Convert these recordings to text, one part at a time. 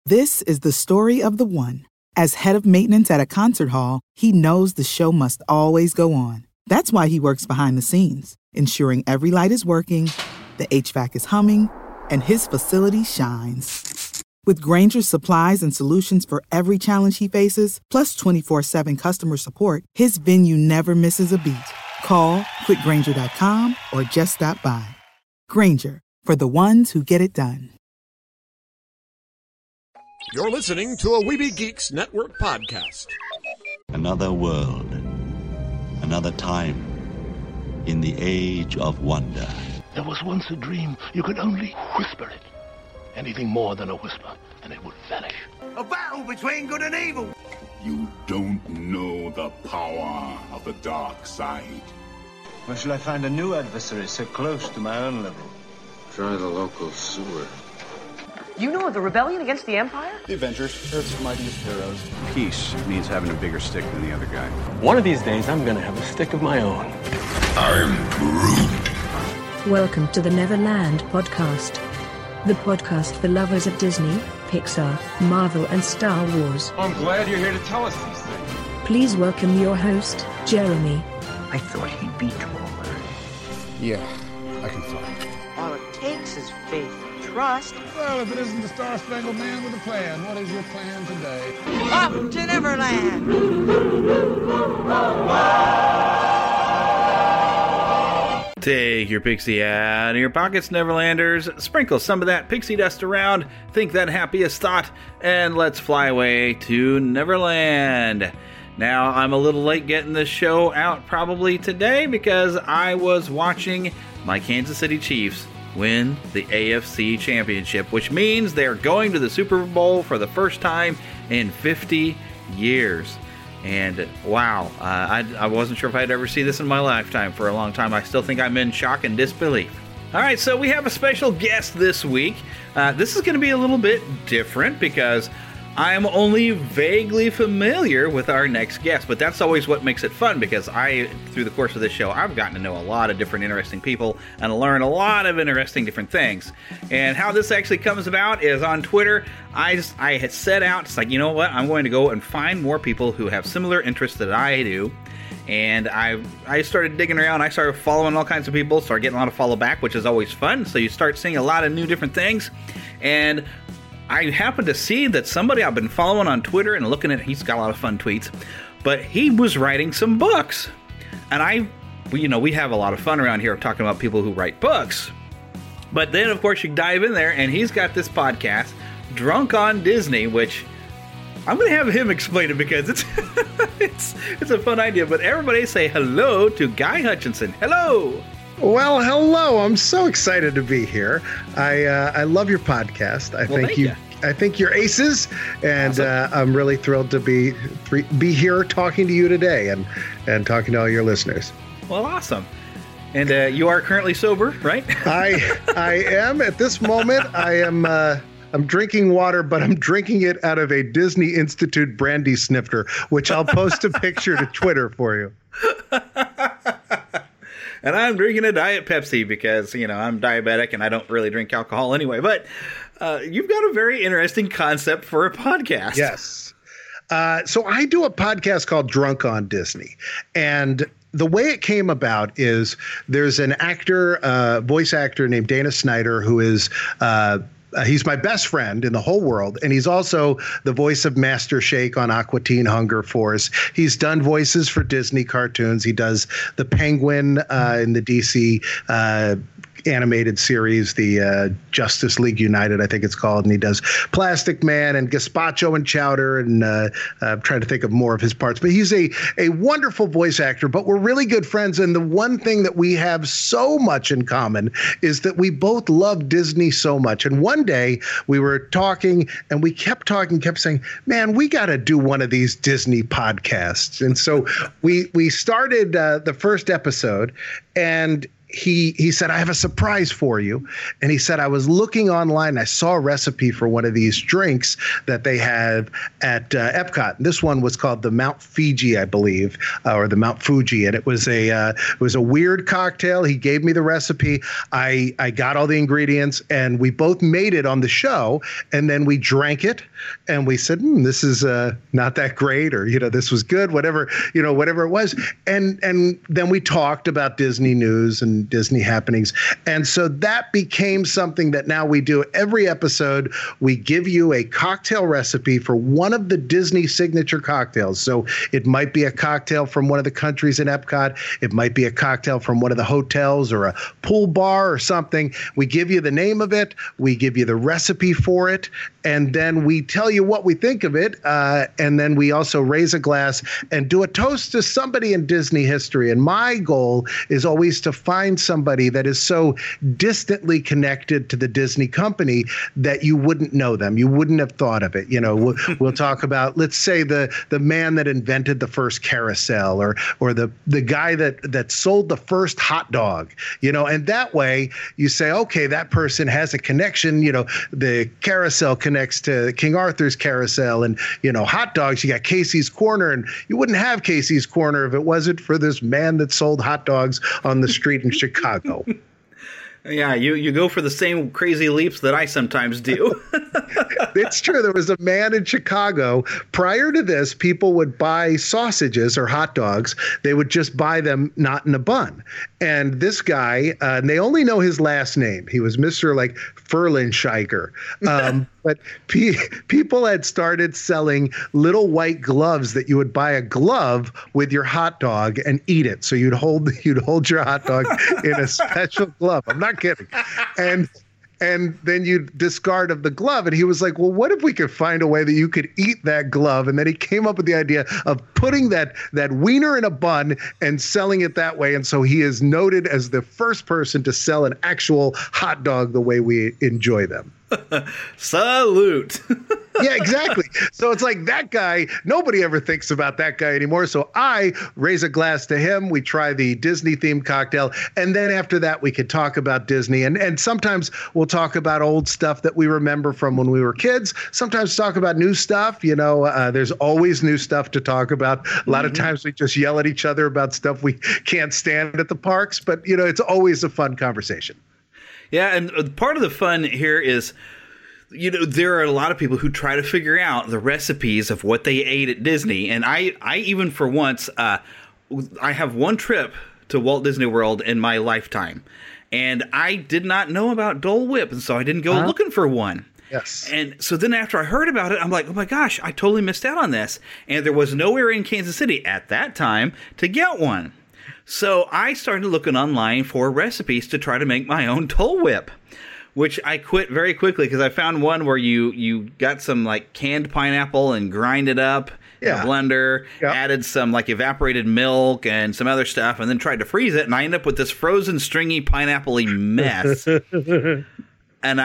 This is the story of the one. As head of maintenance at a concert hall, he knows the show must always go on. That's why he works behind the scenes, ensuring every light is working, the HVAC is humming, and his facility shines. With Grainger's supplies and solutions for every challenge he faces, plus 24/7 customer support, his venue never misses a beat. Call quickgrainger.com or just stop by. Grainger, for the ones who get it done. You're listening to a Weeby Geeks Network podcast. Another world, another time, in the age of wonder. There was once a dream. You could only whisper it. Anything more than a whisper, and it would vanish. A battle between good and evil. You don't know the power of the dark side. Where shall I find a new adversary so close to my own level? Try the local sewer. You know of the rebellion against the Empire? The Avengers, Earth's mightiest heroes. Peace means having a bigger stick than the other guy. One of these days, I'm gonna have a stick of my own. I'm Groot. Welcome to the Neverland Podcast. The podcast for lovers of Disney, Pixar, Marvel, and Star Wars. I'm glad you're here to tell us these things. Please welcome your host, Jeremy. I thought he'd be taller. Yeah, I can fly. All it takes is faith and trust. Well, if it isn't the Star-Spangled Man with a plan, what is your plan today? Up to Neverland! Take your pixie out of your pockets, Neverlanders. Sprinkle some of that pixie dust around. Think that happiest thought. And let's fly away to Neverland. Now, I'm a little late getting this show out probably today because I was watching my Kansas City Chiefs win the AFC Championship, which means they're going to the Super Bowl for the first time in 50 years. And wow, I wasn't sure if I'd ever see this in my lifetime for a long time. I still think I'm in shock and disbelief. All right, so we have a special guest this week. This is going to be a little bit different because I'm only vaguely familiar with our next guest, but that's always what makes it fun because through the course of this show, I've gotten to know a lot of different interesting people and learn a lot of interesting different things. And how this actually comes about is on Twitter. I had set out, it's like, you know what, I'm going to go and find more people who have similar interests that I do. And I started digging around. I started following all kinds of people, started getting a lot of follow back, which is always fun. So you start seeing a lot of new different things. And I happened to see that somebody I've been following on Twitter and looking at, he's got a lot of fun tweets, but he was writing some books. And we have a lot of fun around here talking about people who write books. But then, of course, you dive in there, and he's got this podcast, Drunk on Disney, which I'm going to have him explain it because it's it's a fun idea. But everybody say hello to Guy Hutchinson. Hello! Well, hello. I'm so excited to be here. I love your podcast. I think you're aces, and awesome. I'm really thrilled to be here talking to you today and talking to all your listeners. Well, awesome. And you are currently sober, right? I am at this moment. I'm drinking water, but I'm drinking it out of a Disney Institute brandy snifter, which I'll post a picture to Twitter for you. And I'm drinking a Diet Pepsi because, I'm diabetic and I don't really drink alcohol anyway. But you've got a very interesting concept for a podcast. Yes. So I do a podcast called Drunk on Disney. And the way it came about is there's an voice actor named Dana Snyder who is he's my best friend in the whole world, and he's also the voice of Master Shake on Aqua Teen Hunger Force. He's done voices for Disney cartoons. He does the Penguin in the DC animated series, the Justice League United, I think it's called, and he does Plastic Man and Gazpacho and Chowder, and I'm trying to think of more of his parts. But he's a wonderful voice actor, but we're really good friends, and the one thing that we have so much in common is that we both love Disney so much. And one day we were talking, and we kept saying, man, we got to do one of these Disney podcasts. And so we started the first episode, and he said, I have a surprise for you. And he said, I was looking online and I saw a recipe for one of these drinks that they have at Epcot. And this one was called the Mount Fiji, I believe, or the Mount Fuji. And it was a weird cocktail. He gave me the recipe. I got all the ingredients and we both made it on the show. And then we drank it and we said, this is not that great, or, this was good, whatever it was. And then we talked about Disney news and Disney happenings. And so that became something that now we do every episode. We give you a cocktail recipe for one of the Disney signature cocktails. So it might be a cocktail from one of the countries in Epcot. It might be a cocktail from one of the hotels or a pool bar or something. We give you the name of it. We give you the recipe for it. And then we tell you what we think of it. And then we also raise a glass and do a toast to somebody in Disney history. And my goal is always to find somebody that is so distantly connected to the Disney company that you wouldn't know them. You wouldn't have thought of it. We'll talk about, let's say, the man that invented the first carousel, or the guy that sold the first hot dog, and that way you say, okay, that person has a connection. The carousel connects to King Arthur's carousel, and hot dogs, you got Casey's Corner, and you wouldn't have Casey's Corner if it wasn't for this man that sold hot dogs on the street in Chicago. Yeah, you go for the same crazy leaps that I sometimes do. It's true. There was a man in Chicago. Prior to this, people would buy sausages or hot dogs. They would just buy them not in a bun. And this guy, and they only know his last name. He was Mr. Furlenscheiker. But people had started selling little white gloves that you would buy a glove with your hot dog and eat it. So you'd hold your hot dog in a special glove. I'm not kidding. And then you discard of the glove. And he was like, well, what if we could find a way that you could eat that glove? And then he came up with the idea of putting that wiener in a bun and selling it that way. And so he is noted as the first person to sell an actual hot dog the way we enjoy them. Salute. Yeah, exactly. So it's like that guy, nobody ever thinks about that guy anymore. So I raise a glass to him. We try the Disney themed cocktail. And then after that, we could talk about Disney. And sometimes we'll talk about old stuff that we remember from when we were kids. Sometimes talk about new stuff. There's always new stuff to talk about. A lot of times we just yell at each other about stuff we can't stand at the parks. But, it's always a fun conversation. Yeah, and part of the fun here is, there are a lot of people who try to figure out the recipes of what they ate at Disney. And I even for once, I have one trip to Walt Disney World in my lifetime. And I did not know about Dole Whip, and so I didn't go looking for one. Yes. And so then after I heard about it, I'm like, oh my gosh, I totally missed out on this. And there was nowhere in Kansas City at that time to get one. So I started looking online for recipes to try to make my own Dole Whip, which I quit very quickly because I found one where you got some canned pineapple and grind it up in a blender, added some evaporated milk and some other stuff, and then tried to freeze it. And I ended up with this frozen, stringy, pineapple-y mess. And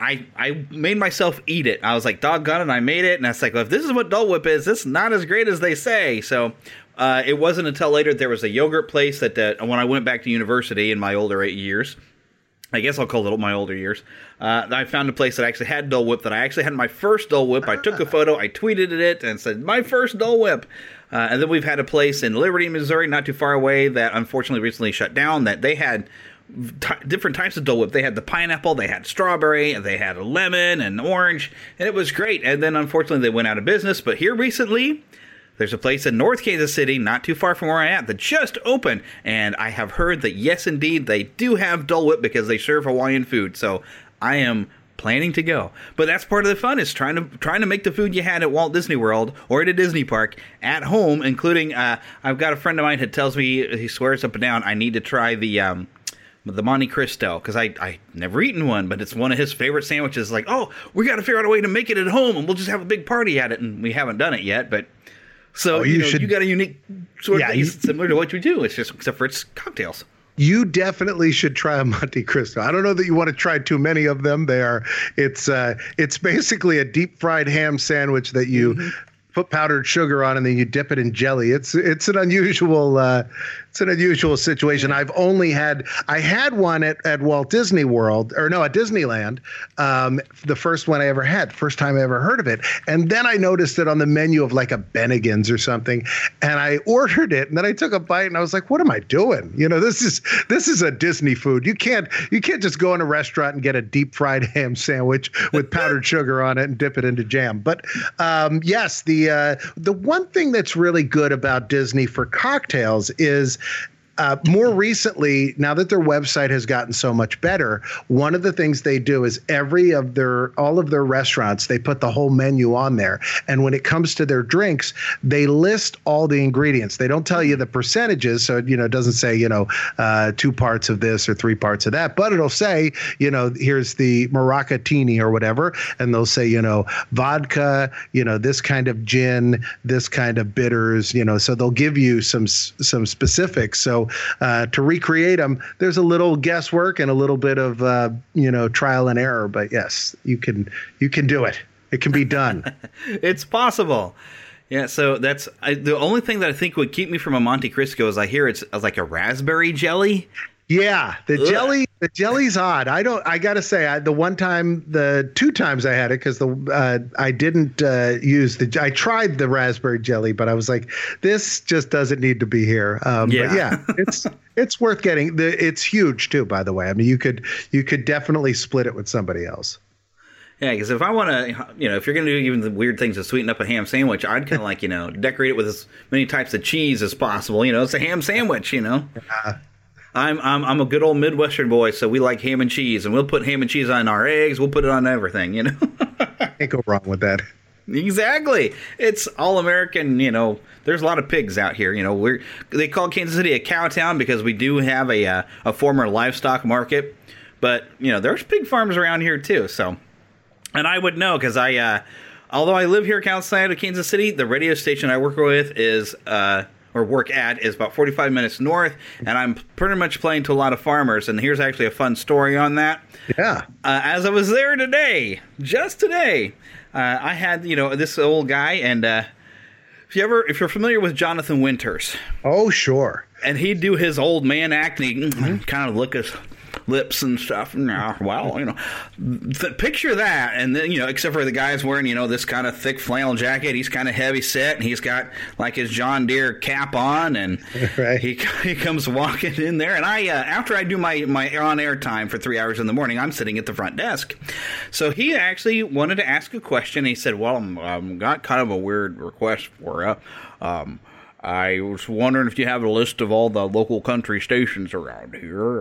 I made myself eat it. I was like, doggone it, I made it. And I was like, well, if this is what Dole Whip is, this is not as great as they say. So it wasn't until later there was a yogurt place that when I went back to university in my older years, I guess I'll call it my older years, I found a place that actually had Dole Whip, that I actually had my first Dole Whip. I took a photo, I tweeted it, and said, my first Dole Whip. And then we've had a place in Liberty, Missouri, not too far away, that unfortunately recently shut down, that they had different types of Dole Whip. They had the pineapple, they had strawberry, and they had a lemon and orange, and it was great. And then unfortunately they went out of business. But here recently, there's a place in North Kansas City, not too far from where I'm at, that just opened. And I have heard that, yes, indeed, they do have Dole Whip because they serve Hawaiian food. So I am planning to go. But that's part of the fun, is trying to make the food you had at Walt Disney World or at a Disney park at home, including I've got a friend of mine who tells me, he swears up and down, I need to try the Monte Cristo, because I never eaten one, but it's one of his favorite sandwiches. Like, oh, we got to figure out a way to make it at home, and we'll just have a big party at it. And we haven't done it yet, but so you got a unique sort of thing similar to what you do. It's just, except for it's cocktails. You definitely should try a Monte Cristo. I don't know that you want to try too many of them. It's basically a deep fried ham sandwich that you put powdered sugar on, and then you dip it in jelly. It's an unusual It's an unusual situation. I had one at Walt Disney World, at Disneyland. The first one I ever had, first time I ever heard of it. And then I noticed it on the menu of like a Bennigan's or something. And I ordered it, and then I took a bite and I was like, what am I doing? This is a Disney food. You can't just go in a restaurant and get a deep fried ham sandwich with powdered sugar on it and dip it into jam. But yes, the one thing that's really good about Disney for cocktails is more recently, now that their website has gotten so much better, one of the things they do is all of their restaurants, they put the whole menu on there. And when it comes to their drinks, they list all the ingredients. They don't tell you the percentages. So, it doesn't say, 2 parts of this or 3 parts of that, but it'll say, here's the Maracatini or whatever. And they'll say, vodka, this kind of gin, this kind of bitters, so they'll give you some specifics. So, to recreate them, there's a little guesswork and a little bit of trial and error. But yes, you can do it. It can be done. It's possible. Yeah. So that's the only thing that I think would keep me from a Monte Cristo is I hear it's like a raspberry jelly. Yeah, the jelly's odd. I gotta say, the 2 times I had it, because I didn't I tried the raspberry jelly, but I was like, this just doesn't need to be here. But yeah, it's worth getting. It's huge too, by the way. I mean, you could definitely split it with somebody else. Yeah, because if I want to, if you're going to do even the weird things to sweeten up a ham sandwich, I'd kind of like, decorate it with as many types of cheese as possible. It's a ham sandwich, I'm a good old Midwestern boy, so we like ham and cheese, and we'll put ham and cheese on our eggs. We'll put it on everything, Can't go wrong with that. Exactly. It's all American, There's a lot of pigs out here, They call Kansas City a cow town because we do have a former livestock market, but there's pig farms around here too. So, and I would know because although I live here outside of Kansas City, the radio station I work with is work at is about 45 minutes north, and I'm pretty much playing to a lot of farmers, and here's actually a fun story on that. Yeah. As I was there just today, I had, this old guy, and if you're familiar with Jonathan Winters. Oh, sure. And he'd do his old man acting, kind of look his lips and stuff. Picture that, and then except for the guy's wearing this kind of thick flannel jacket. He's kind of heavy set, and he's got like his John Deere cap on, and right. he comes walking in there. And I after I do my on air time for 3 hours in the morning, I'm sitting at the front desk. So he actually wanted to ask a question. He said, "Well, I'm got kind of a weird request for you. I was wondering if you have a list of all the local country stations around here."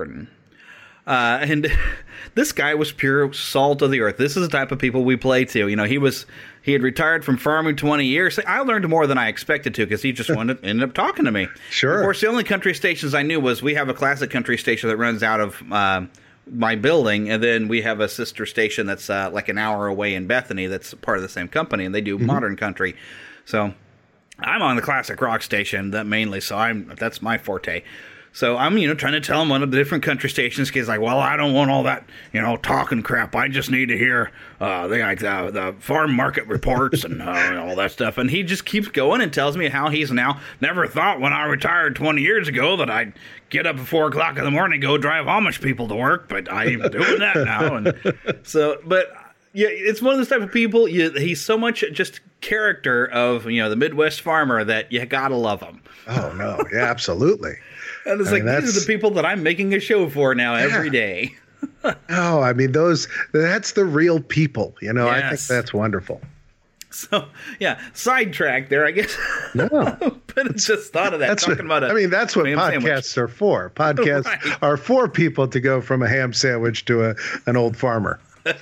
And this guy was pure salt of the earth. This is the type of people we play to. He had retired from farming 20 years. I learned more than I expected to because he just ended up talking to me. Sure. Of course, the only country stations I knew was we have a classic country station that runs out of my building, and then we have a sister station that's like an hour away in Bethany that's part of the same company, and they do modern country. So I'm on the classic rock station mainly, so that's my forte. So I'm, trying to tell him one of the different country stations. He's like, well, I don't want all that, talking crap. I just need to hear the farm market reports and all that stuff. And he just keeps going and tells me how he's now never thought when I retired 20 years ago that I'd get up at 4 o'clock in the morning and go drive Amish people to work. But I'm doing that now. And so, but yeah, it's one of those type of people. He's so much just character of, the Midwest farmer that you got to love him. Oh, no. Yeah, absolutely. And it's these are the people that I'm making a show for now every day. Oh, I mean, that's the real people, Yes. I think that's wonderful. So, yeah, sidetrack there, I guess. No. But it's just thought of that. That's what podcasts are for. Podcasts are for people to go from a ham sandwich to an old farmer.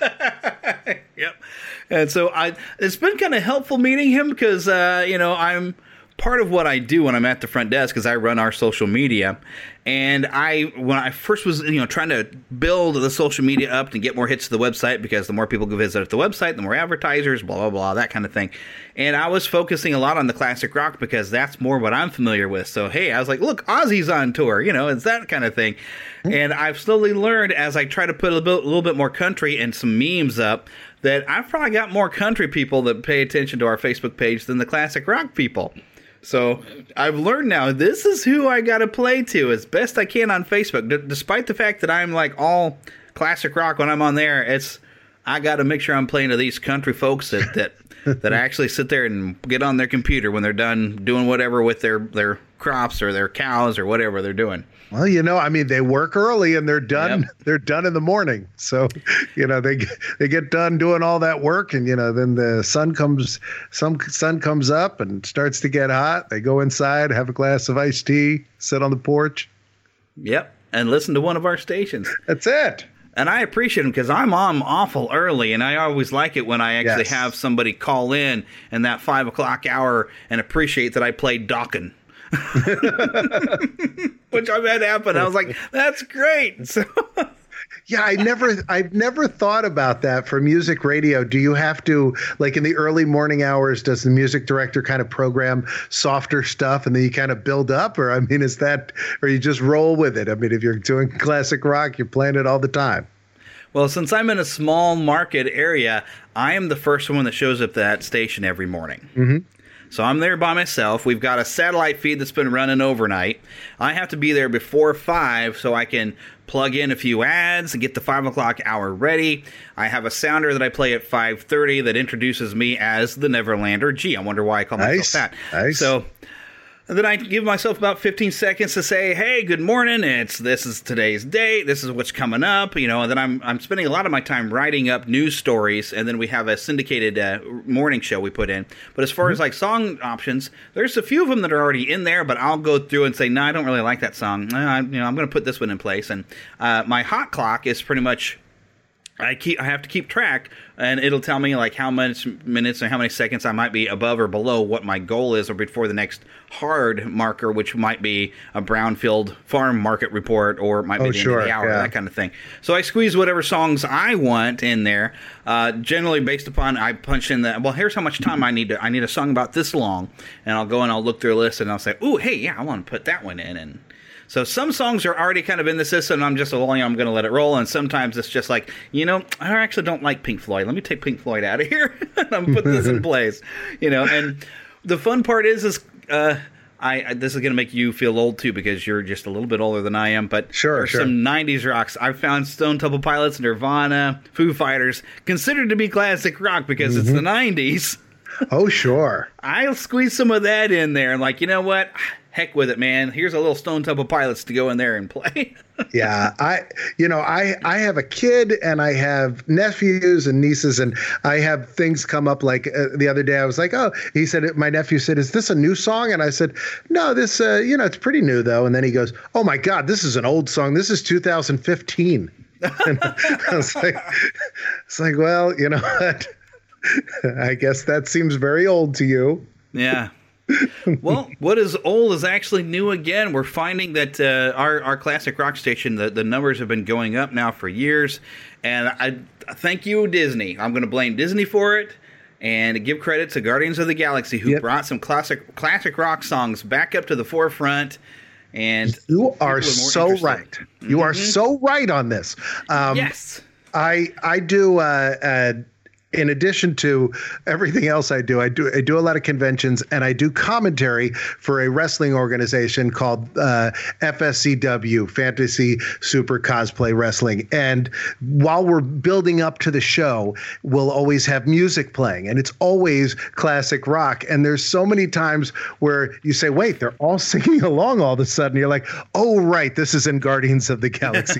Yep. And so it's been kind of helpful meeting him because, I'm part of what I do when I'm at the front desk is I run our social media. And when I first was, trying to build the social media up to get more hits to the website, because the more people go visit the website, the more advertisers, blah, blah, blah, that kind of thing. And I was focusing a lot on the classic rock because that's more what I'm familiar with. So, hey, I was like, look, Ozzy's on tour, it's that kind of thing. And I've slowly learned as I try to put a little bit more country and some memes up that I've probably got more country people that pay attention to our Facebook page than the classic rock people. So I've learned now, this is who I got to play to as best I can on Facebook. Despite the fact that I'm like all classic rock when I'm on there, I got to make sure I'm playing to these country folks that actually sit there and get on their computer when they're done doing whatever with their crops or their cows or whatever they're doing. Well, they work early and they're done. Yep. They're done in the morning. So, they get done doing all that work, and then the sun comes up and starts to get hot. They go inside, have a glass of iced tea, sit on the porch. Yep, and listen to one of our stations. That's it. And I appreciate them because I'm on awful early, and I always like it when I actually have somebody call in that 5 o'clock hour and appreciate that I played Dokken. Which I've had happen. I was like, that's great. So yeah, I've never thought about that for music radio. Do you have to, like in the early morning hours, does the music director kind of program softer stuff and then you kind of build up? Or or you just roll with it? I mean, if you're doing classic rock, you're playing it all the time. Well, since I'm in a small market area, I am the first one that shows up at that station every morning. Mm-hmm. So I'm there by myself. We've got a satellite feed that's been running overnight. I have to be there before 5 so I can plug in a few ads and get the 5 o'clock hour ready. I have a sounder that I play at 5:30 that introduces me as the Neverlander. Gee, I wonder why I call myself that. Nice. So then I give myself about 15 seconds to say, hey, good morning. This is today's date. This is what's coming up. And then I'm spending a lot of my time writing up news stories. And then we have a syndicated morning show we put in. But as far as like song options, there's a few of them that are already in there. But I'll go through and say, no, I don't really like that song. I'm going to put this one in place. And my hot clock is pretty much, I have to keep track, and it'll tell me like how much minutes and how many seconds I might be above or below what my goal is, or before the next hard marker, which might be a brownfield farm market report, or it might be the end of the hour, that kind of thing. So I squeeze whatever songs I want in there, generally based upon I punch in here's how much time I need a song about this long, and I'll go and I'll look through a list and I'll say, ooh, hey, yeah, I want to put that one in. And so some songs are already kind of in the system, and I'm just I'm going to let it roll. And sometimes it's just like, I actually don't like Pink Floyd. Let me take Pink Floyd out of here and I'm put this in place. And the fun part is this is going to make you feel old too, because you're just a little bit older than I am. But sure. Some 90s rocks. I found Stone Temple Pilots, Nirvana, Foo Fighters, considered to be classic rock because it's the 90s. Oh, sure. I'll squeeze some of that in there. And like, you know what? Heck with it, man. Here's a little Stone Temple Pilots to go in there and play. Yeah. I have a kid and I have nephews and nieces, and I have things come up like the other day I was like, my nephew said, is this a new song? And I said, no, this, it's pretty new though. And then he goes, oh my God, this is an old song. This is 2015. And I was like, well, you know what? I guess that seems very old to you. Yeah. Well, what is old is actually new again. We're finding that our classic rock station, the numbers have been going up now for years. And I thank you, Disney. I'm going to blame Disney for it and give credit to Guardians of the Galaxy, who brought some classic rock songs back up to the forefront. And you are so right. You are so right on this. Yes. I do in addition to everything else I do a lot of conventions, and I do commentary for a wrestling organization called FSCW, Fantasy Super Cosplay Wrestling. And while we're building up to the show, we'll always have music playing, and it's always classic rock. And there's so many times where you say, wait, they're all singing along all of a sudden. You're like, oh, right, this is in Guardians of the Galaxy.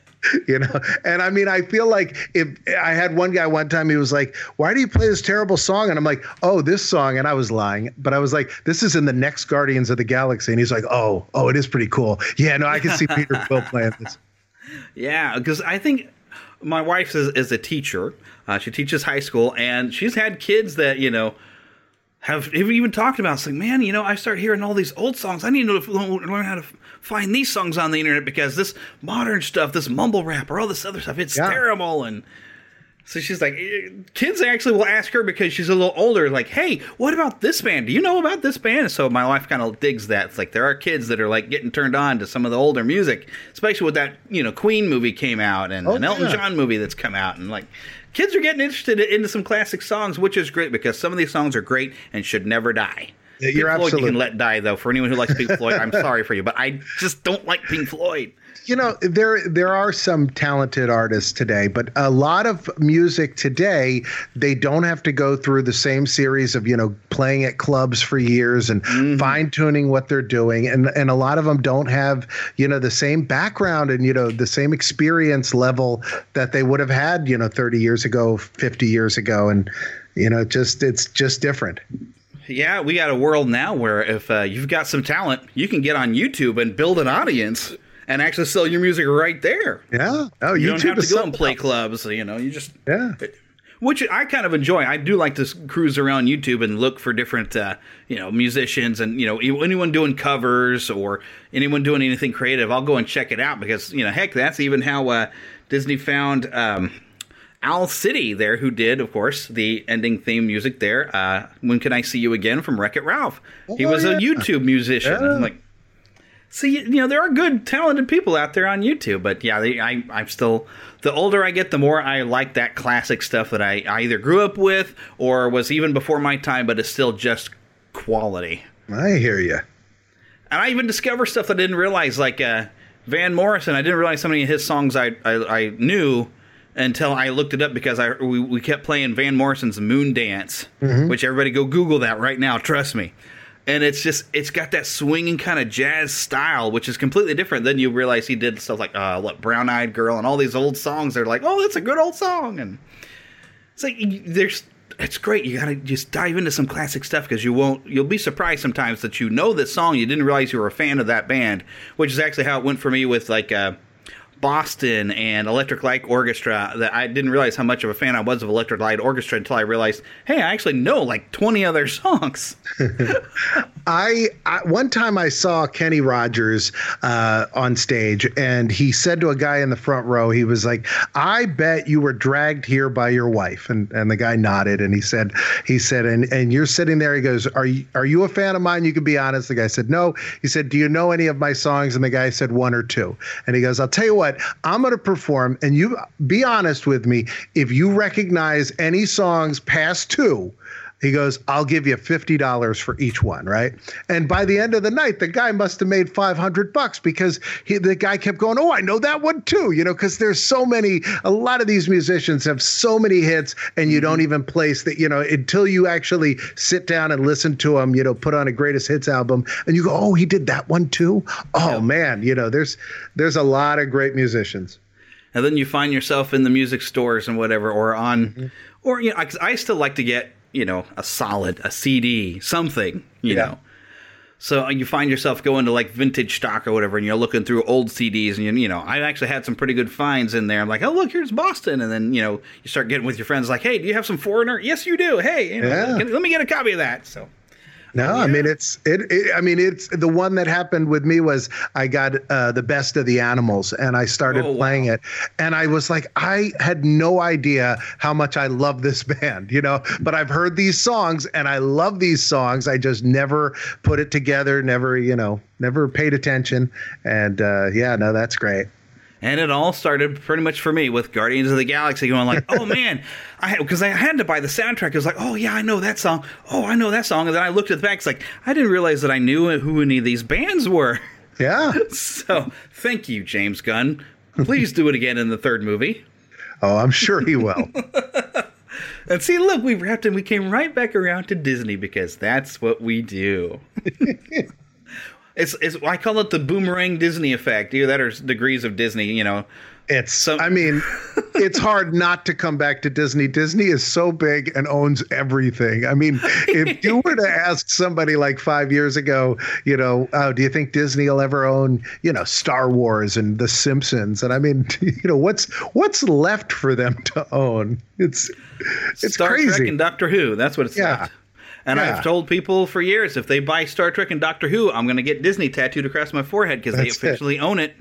And I mean, I feel like if I had one guy one time, he was like, why do you play this terrible song? And I'm like, oh, this song. And I was lying, but I was like, this is in the next Guardians of the Galaxy. And he's like, oh, it is pretty cool. Yeah, no, I can see Peter Quill playing this. Yeah, because I think my wife is a teacher. She teaches high school, and she's had kids that, have even talked about. It's like, man, I start hearing all these old songs. I need to learn how to find these songs on the internet, because this modern stuff, this mumble rap or all this other stuff, it's terrible. And so she's like, kids actually will ask her, because she's a little older, like, hey, what about this band? Do you know about this band? And so my wife kind of digs that. It's like there are kids that are like getting turned on to some of the older music, especially with that, Queen movie came out and an Elton John movie that's come out, and like, kids are getting interested into some classic songs, which is great, because some of these songs are great and should never die. You're Floyd absolutely. You can let die, though. For anyone who likes Pink Floyd, I'm sorry for you, but I just don't like Pink Floyd. You know, there are some talented artists today, but a lot of music today, they don't have to go through the same series of, playing at clubs for years and fine tuning what they're doing. And a lot of them don't have, the same background and, the same experience level that they would have had, 30 years ago, 50 years ago. And, it's just different. Yeah, we got a world now where if you've got some talent, you can get on YouTube and build an audience and actually sell your music right there. Yeah. Oh, you YouTube don't have to go and play else. clubs. You just – Which I kind of enjoy. I do like to cruise around YouTube and look for different, musicians and, anyone doing covers or anyone doing anything creative. I'll go and check it out because, heck, that's even how Disney found Owl City there, who did, of course, the ending theme music there. When Can I See You Again from Wreck-It Ralph. He was a YouTube musician. Yeah. I'm like, see, there are good, talented people out there on YouTube, but yeah, I'm still, the older I get, the more I like that classic stuff that I either grew up with or was even before my time, but is still just quality. I hear you. And I even discover stuff that I didn't realize, like Van Morrison. I didn't realize so many of his songs I knew until I looked it up because we kept playing Van Morrison's Moon Dance, which everybody go Google that right now, trust me. And it's got that swinging kind of jazz style, which is completely different. Then you realize he did stuff like Brown Eyed Girl and all these old songs. They're like, oh, that's a good old song. And it's like it's great. You gotta just dive into some classic stuff because you'll be surprised sometimes that this song, you didn't realize you were a fan of that band, which is actually how it went for me with like Boston and Electric Light Orchestra. That I didn't realize how much of a fan I was of Electric Light Orchestra until I realized, hey, I actually know like 20 other songs. I one time I saw Kenny Rogers on stage, and he said to a guy in the front row, he was like, I bet you were dragged here by your wife. And the guy nodded, and he said, and you're sitting there. He goes, are you a fan of mine? You can be honest. The guy said, no. He said, do you know any of my songs? And the guy said, one or two. And he goes, I'll tell you what, I'm going to perform, and you be honest with me. If you recognize any songs past two, he goes, I'll give you $50 for each one, right? And by the end of the night, the guy must have made $500 because the guy kept going, oh, I know that one too, because there's so many, a lot of these musicians have so many hits, and you don't even place that, until you actually sit down and listen to them, put on a greatest hits album, and you go, oh, he did that one too? Oh, man, there's a lot of great musicians. And then you find yourself in the music stores and whatever, or on, or, I still like to get, a CD, something, you know. So you find yourself going to like vintage stock or whatever, and you're looking through old CDs, and I actually had some pretty good finds in there. I'm like, oh, look, here's Boston. And then, you start getting with your friends like, hey, do you have some Foreigner? Yes, you do. Hey, let me get a copy of that. So. No, I mean, it's the one that happened with me was I got the Best of the Animals, and I started playing it, and I was like, I had no idea how much I love this band, but I've heard these songs and I love these songs. I just never put it together, never paid attention. And that's great. And it all started pretty much for me with Guardians of the Galaxy going like, oh, man, because I had to buy the soundtrack. It was like, oh, yeah, I know that song. Oh, I know that song. And then I looked at the back. It's like, I didn't realize that I knew who any of these bands were. Yeah. So thank you, James Gunn. Please do it again in the third movie. Oh, I'm sure he will. And see, look, we wrapped and we came right back around to Disney because that's what we do. It's I call it the boomerang Disney effect. Either that or degrees of Disney, It's it's hard not to come back to Disney. Disney is so big and owns everything. I mean, if you were to ask somebody like 5 years ago, do you think Disney will ever own, Star Wars and The Simpsons? And I mean, what's left for them to own? It's Star crazy. Trek and Doctor Who. That's what it's left. And I've told people for years, if they buy Star Trek and Doctor Who, I'm going to get Disney tattooed across my forehead because they officially own it.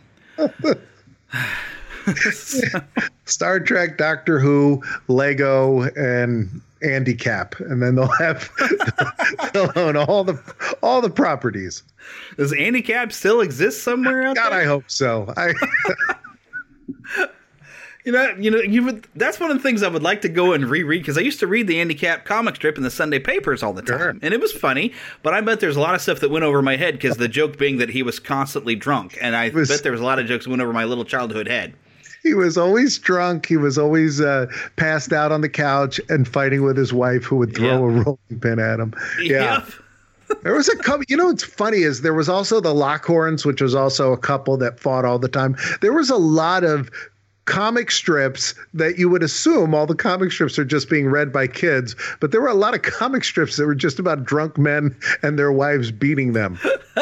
Star Trek, Doctor Who, Lego, and Andy Cap, and then they'll own all the properties. Does Andy Cap still exist somewhere out there? God, I hope so. That's one of the things I would like to go and reread, because I used to read the Andy Capp comic strip in the Sunday papers all the time, Sure. and it was funny. But I bet there's a lot of stuff that went over my head, because the joke being that he was constantly drunk, and I bet there was a lot of jokes that went over my little childhood head. He was always drunk. He was always passed out on the couch and fighting with his wife, who would throw a rolling pin at him. Yeah. Yep. There was a couple, what's funny is there was also the Lockhorns, which was also a couple that fought all the time. There was a lot of comic strips that you would assume all the comic strips are just being read by kids, but there were a lot of comic strips that were just about drunk men and their wives beating them.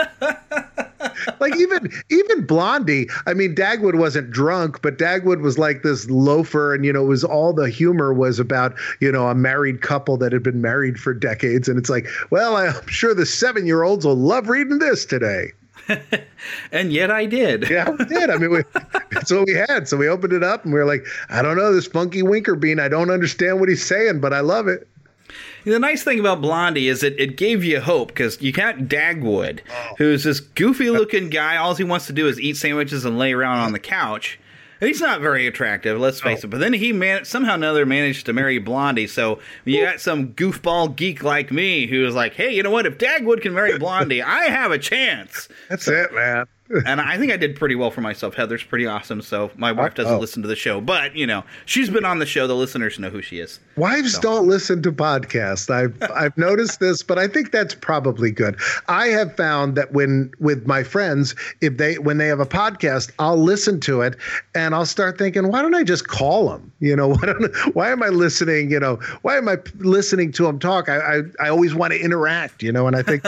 Like even Blondie, I mean, Dagwood wasn't drunk, but Dagwood was like this loafer, and it was all the humor was about a married couple that had been married for decades, and it's like, well, I'm sure the 7-year-olds will love reading this today. And yet I did. Yeah, we did. I mean, that's what we had. So we opened it up and we were like, I don't know, this Funky Winkerbean, I don't understand what he's saying, but I love it. The nice thing about Blondie is it gave you hope, because you got Dagwood, who's this goofy-looking guy. All he wants to do is eat sandwiches and lay around on the couch. And he's not very attractive, let's face it. But then he somehow or another managed to marry Blondie. So you got some goofball geek like me who is like, hey, you know what? If Dagwood can marry Blondie, I have a chance. That's it, man. And I think I did pretty well for myself. Heather's pretty awesome, so my wife doesn't listen to the show. But, she's been on the show. The listeners know who she is. Wives don't listen to podcasts. I've noticed this, but I think that's probably good. I have found that with my friends, when they have a podcast, I'll listen to it and I'll start thinking, why don't I just call them? Why am I listening? Why am I listening to them talk? I always want to interact, and I think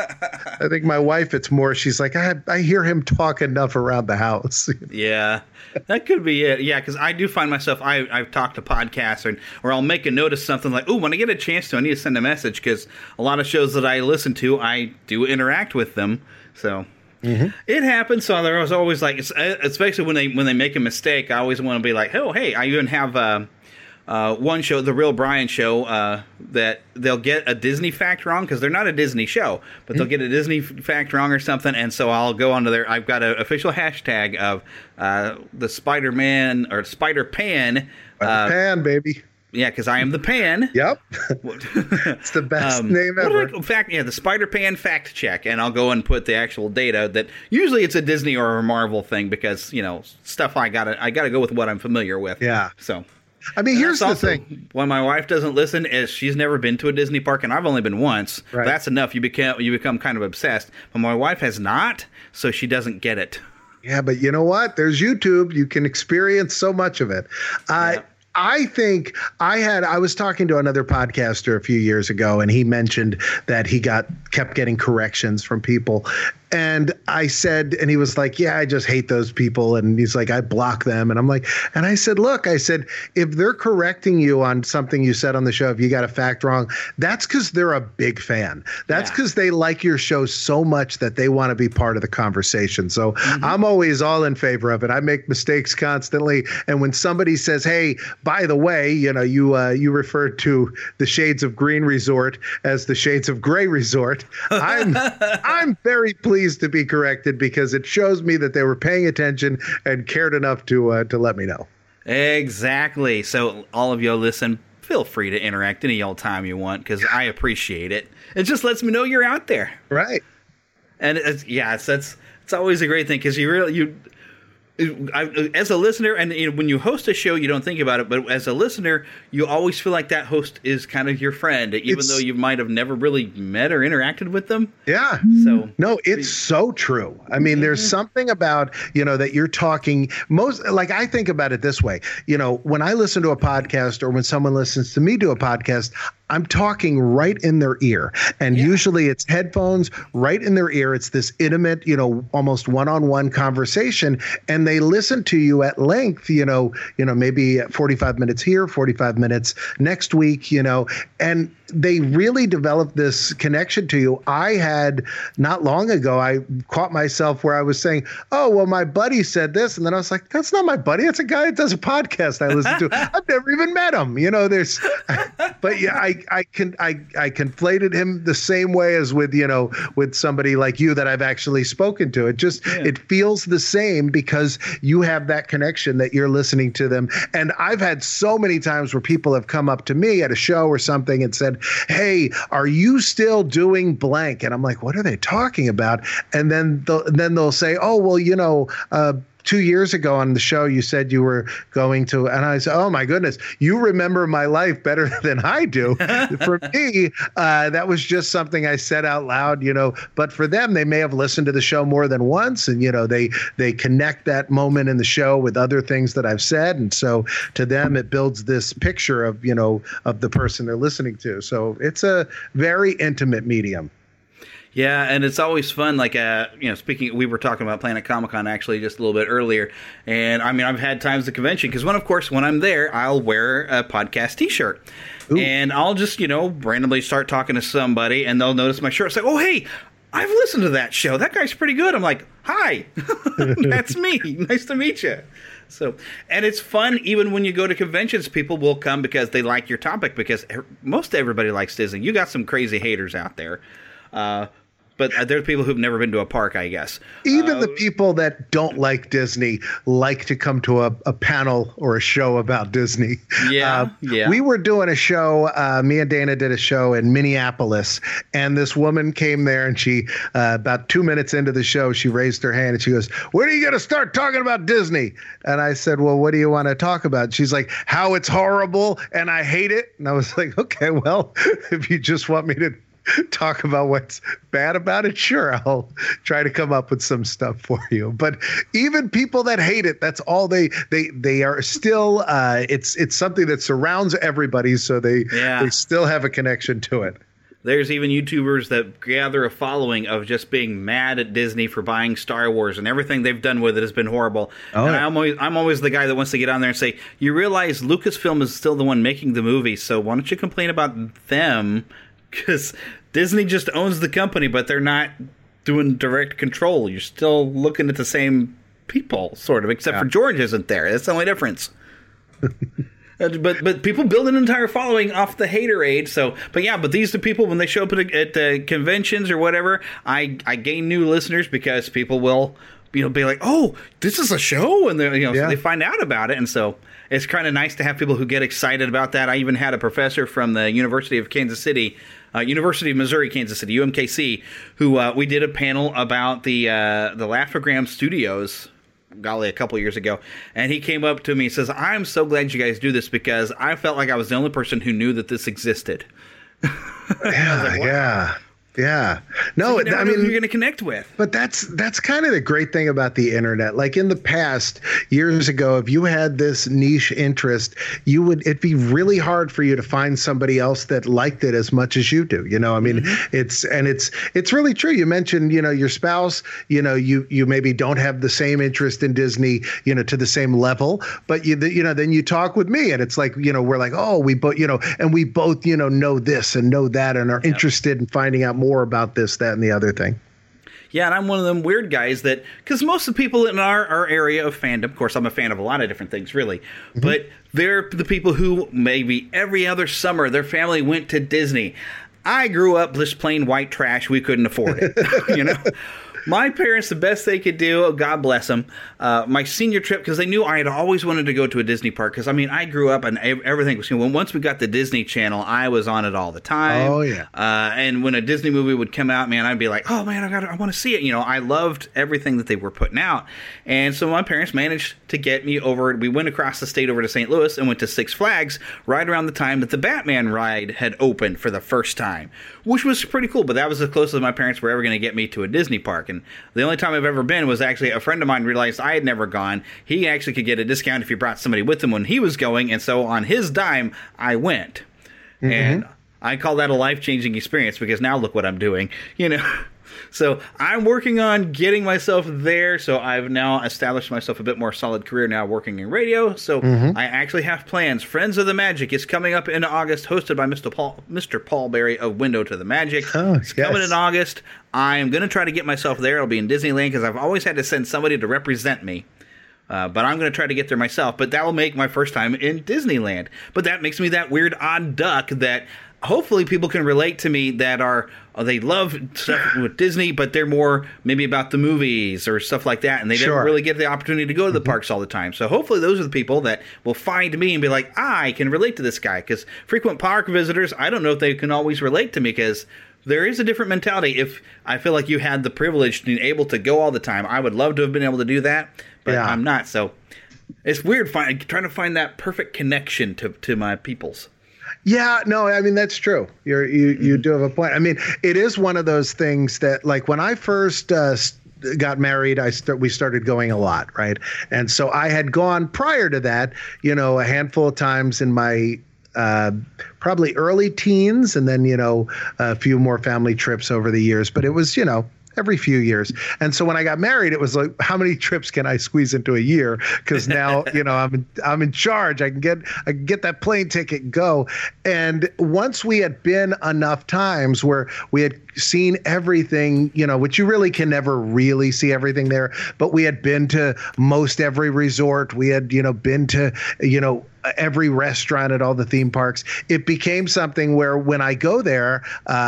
I think my wife, it's more, she's like, I hear him talk enough around the house. Yeah, that could be it. Yeah, because I do find myself, I've talked to podcasts or I'll make a note of something like, when I get a chance to, I need to send a message, because a lot of shows that I listen to, I do interact with them. So it happens. So there was always like, especially when they make a mistake, I always want to be like, oh, hey, I even have one show, The Real Brian Show, that they'll get a Disney fact wrong, because they're not a Disney show, but they'll get a Disney fact wrong or something, and so I'll go onto their, I've got an official hashtag of the Spider-Man or Spider-Pan. Pan, baby. Yeah, because I am the Pan. Yep. It's the best name ever. The Spider-Pan fact check, and I'll go and put the actual data that usually it's a Disney or a Marvel thing, because, stuff I gotta go with what I'm familiar with. Yeah. So I mean, here's the thing. When my wife doesn't listen, is she's never been to a Disney park, and I've only been once. Right. That's enough. You become kind of obsessed. But my wife has not, so she doesn't get it. Yeah, but you know what? There's YouTube. You can experience so much of it. I think I was talking to another podcaster a few years ago, and he mentioned that he kept getting corrections from people. And I said, and he was like, yeah, I just hate those people. And he's like, I block them. And I'm like, and I said, look, if they're correcting you on something you said on the show, if you got a fact wrong, that's because they're a big fan. That's because they like your show so much that they want to be part of the conversation. So I'm always all in favor of it. I make mistakes constantly. And when somebody says, hey, by the way, you referred to the Shades of Green Resort as the Shades of Gray Resort, I'm very pleased to be corrected, because it shows me that they were paying attention and cared enough to let me know. Exactly. So all of you listen, feel free to interact any old time you want, because I appreciate it. It just lets me know you're out there. Right. And it's always a great thing, because as a listener, and when you host a show, you don't think about it, but as a listener, you always feel like that host is kind of your friend, even though you might have never really met or interacted with them. Yeah. So no, it's so true. I mean, there's something about, that you're talking I think about it this way. When I listen to a podcast, or when someone listens to me do a podcast, I'm talking right in their ear, and usually it's headphones right in their ear. It's this intimate, almost one-on-one conversation, and they listen to you at length, maybe 45 minutes here, 45 minutes next week, and they really develop this connection to you. I had not long ago, I caught myself where I was saying, oh, well, my buddy said this. And then I was like, that's not my buddy. It's a guy that does a podcast I listen to. I've never even met him. But yeah, I conflated him the same way as with somebody like you that I've actually spoken to. It feels the same because you have that connection that you're listening to them. And I've had so many times where people have come up to me at a show or something and said, hey, are you still doing blank? And I'm like, what are they talking about? And then they'll say, oh, well, 2 years ago on the show, you said you were going to, and I said, oh my goodness, you remember my life better than I do. For me, that was just something I said out loud, but for them, they may have listened to the show more than once. And, they connect that moment in the show with other things that I've said. And so to them, it builds this picture of, of the person they're listening to. So it's a very intimate medium. Yeah, and it's always fun. Like, speaking, we were talking about Planet Comic-Con actually just a little bit earlier, and I mean, I've had times at the convention because when I'm there, I'll wear a podcast T-shirt, and I'll just randomly start talking to somebody, and they'll notice my shirt. It's like, oh hey, I've listened to that show. That guy's pretty good. I'm like, hi, that's me. Nice to meet you. So, and it's fun even when you go to conventions. People will come because they like your topic because most everybody likes Disney. You got some crazy haters out there. But there's people who've never been to a park, I guess. Even the people that don't like Disney like to come to a panel or a show about Disney. Yeah. We were doing a show. Me and Dana did a show in Minneapolis, and this woman came there, and she, about 2 minutes into the show, she raised her hand and she goes, "When are you going to start talking about Disney?" And I said, "Well, what do you want to talk about?" She's like, "How it's horrible and I hate it." And I was like, "Okay, well, if you just want me to talk about what's bad about it, sure, I'll try to come up with some stuff for you." But even people that hate it, that's all they are still. It's something that surrounds everybody, so they still have a connection to it. There's even YouTubers that gather a following of just being mad at Disney for buying Star Wars, and everything they've done with it has been horrible. Oh. And I'm always the guy that wants to get on there and say, you realize Lucasfilm is still the one making the movie, so why don't you complain about them? Because Disney just owns the company, but they're not doing direct control. You're still looking at the same people, sort of, except for George isn't there. That's the only difference. But people build an entire following off the haterade. So, but these are people, when they show up at conventions or whatever, I gain new listeners because people will be like, oh, this is a show, and they so they find out about it, and so it's kind of nice to have people who get excited about that. I even had a professor from the University of Kansas City, University of Missouri, Kansas City, UMKC, who we did a panel about the Laugh-O-Gram Studios, a couple years ago, and he came up to me and says, "I'm so glad you guys do this because I felt like I was the only person who knew that this existed." Yeah. No, I mean, you're going to connect with. But that's kind of the great thing about the internet. Like in the past, years ago, if you had this niche interest, it'd be really hard for you to find somebody else that liked it as much as you do. I mean, it's really true. You mentioned, your spouse, you maybe don't have the same interest in Disney, to the same level, but then you talk with me and it's like, we're like, oh, we both, and we both, know this and know that and are interested in finding out more about this, that, and the other thing. Yeah, and I'm one of them weird guys that, because most of the people in our area of fandom, of course, I'm a fan of a lot of different things, really, but they're the people who maybe every other summer their family went to Disney. I grew up just plain white trash. We couldn't afford it, My parents, the best they could do, God bless them, my senior trip, because they knew I had always wanted to go to a Disney park, because, I mean, I grew up and everything was, once we got the Disney Channel, I was on it all the time. Oh, yeah. And when a Disney movie would come out, man, I'd be like, oh, man, I want to see it. I loved everything that they were putting out. And so my parents managed to get me over. We went across the state over to St. Louis and went to Six Flags right around the time that the Batman ride had opened for the first time, which was pretty cool. But that was as close as my parents were ever going to get me to a Disney park. And the only time I've ever been was actually a friend of mine realized I had never gone. He actually could get a discount if he brought somebody with him when he was going. And so on his dime, I went. And I call that a life-changing experience because now look what I'm doing, So I'm working on getting myself there. So I've now established myself a bit more solid career now working in radio. So I actually have plans. Friends of the Magic is coming up in August, hosted by Mr. Paul Berry of Window to the Magic. It's coming in August. I'm going to try to get myself there. It'll be in Disneyland because I've always had to send somebody to represent me. But I'm going to try to get there myself. But that will make my first time in Disneyland. But that makes me that weird odd duck that hopefully people can relate to me that they love stuff with Disney, but they're more maybe about the movies or stuff like that, and they don't really get the opportunity to go to the parks all the time. So hopefully those are the people that will find me and be like, I can relate to this guy. Because frequent park visitors, I don't know if they can always relate to me because there is a different mentality. If I feel like you had the privilege to be able to go all the time, I would love to have been able to do that, but I'm not. So it's weird trying to find that perfect connection to my peoples. Yeah, no, I mean, that's true. You do have a point. I mean, it is one of those things that, like, when I first got married, we started going a lot, right? And so I had gone prior to that, a handful of times in my probably early teens, and then, a few more family trips over the years. But it was, every few years. And so when I got married, it was like, how many trips can I squeeze into a year? Because now, I'm in charge. I can get that plane ticket and go. And once we had been enough times where we had seen everything, which you really can never really see everything there, but we had been to most every resort. We had, been to, every restaurant at all the theme parks. It became something where when I go there,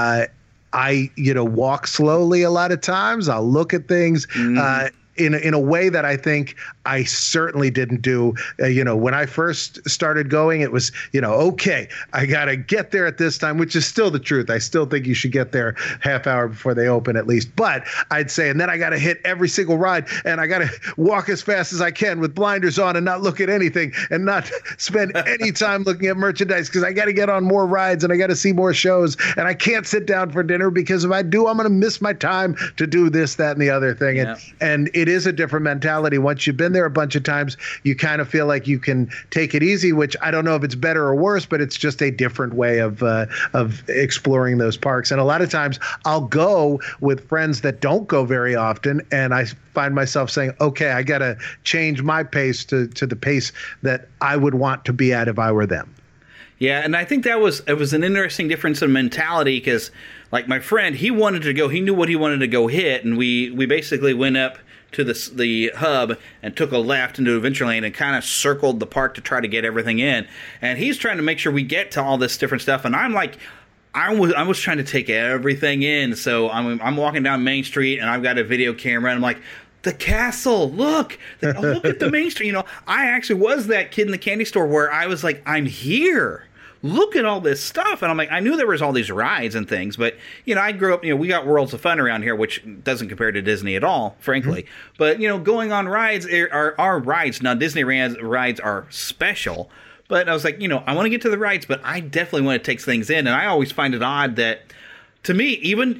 I, walk slowly a lot of times. I'll look at things in a way that I think I certainly didn't do. When I first started going, it was, okay, I got to get there at this time, which is still the truth. I still think you should get there half hour before they open at least. But I'd say, and then I got to hit every single ride, and I got to walk as fast as I can with blinders on and not look at anything and not spend any time looking at merchandise because I got to get on more rides and I got to see more shows. And I can't sit down for dinner because if I do, I'm going to miss my time to do this, that, and the other thing. Yeah. And it is a different mentality. Once you've been there a bunch of times, you kind of feel like you can take it easy, which I don't know if it's better or worse, but it's just a different way of exploring those parks. And a lot of times I'll go with friends that don't go very often, and I find myself saying, okay, I got to change my pace to the pace that I would want to be at if I were them. Yeah, and I think it was an interesting difference in mentality because, like, my friend, he wanted to go, he knew what he wanted to go hit, and we basically went up to the hub and took a left into Adventureland and kind of circled the park to try to get everything in. And he's trying to make sure we get to all this different stuff. And I'm like, I was trying to take everything in. So I'm walking down Main Street and I've got a video camera and I'm like, the castle, look at the Main Street. I actually was that kid in the candy store where I was like, I'm here. Look at all this stuff. And I'm like, I knew there was all these rides and things, but, I grew up, we got Worlds of Fun around here, which doesn't compare to Disney at all, frankly. Mm-hmm. But, going on rides are rides. Now, Disney rides are special, but I was like, I want to get to the rides, but I definitely want to take things in. And I always find it odd that, to me, even,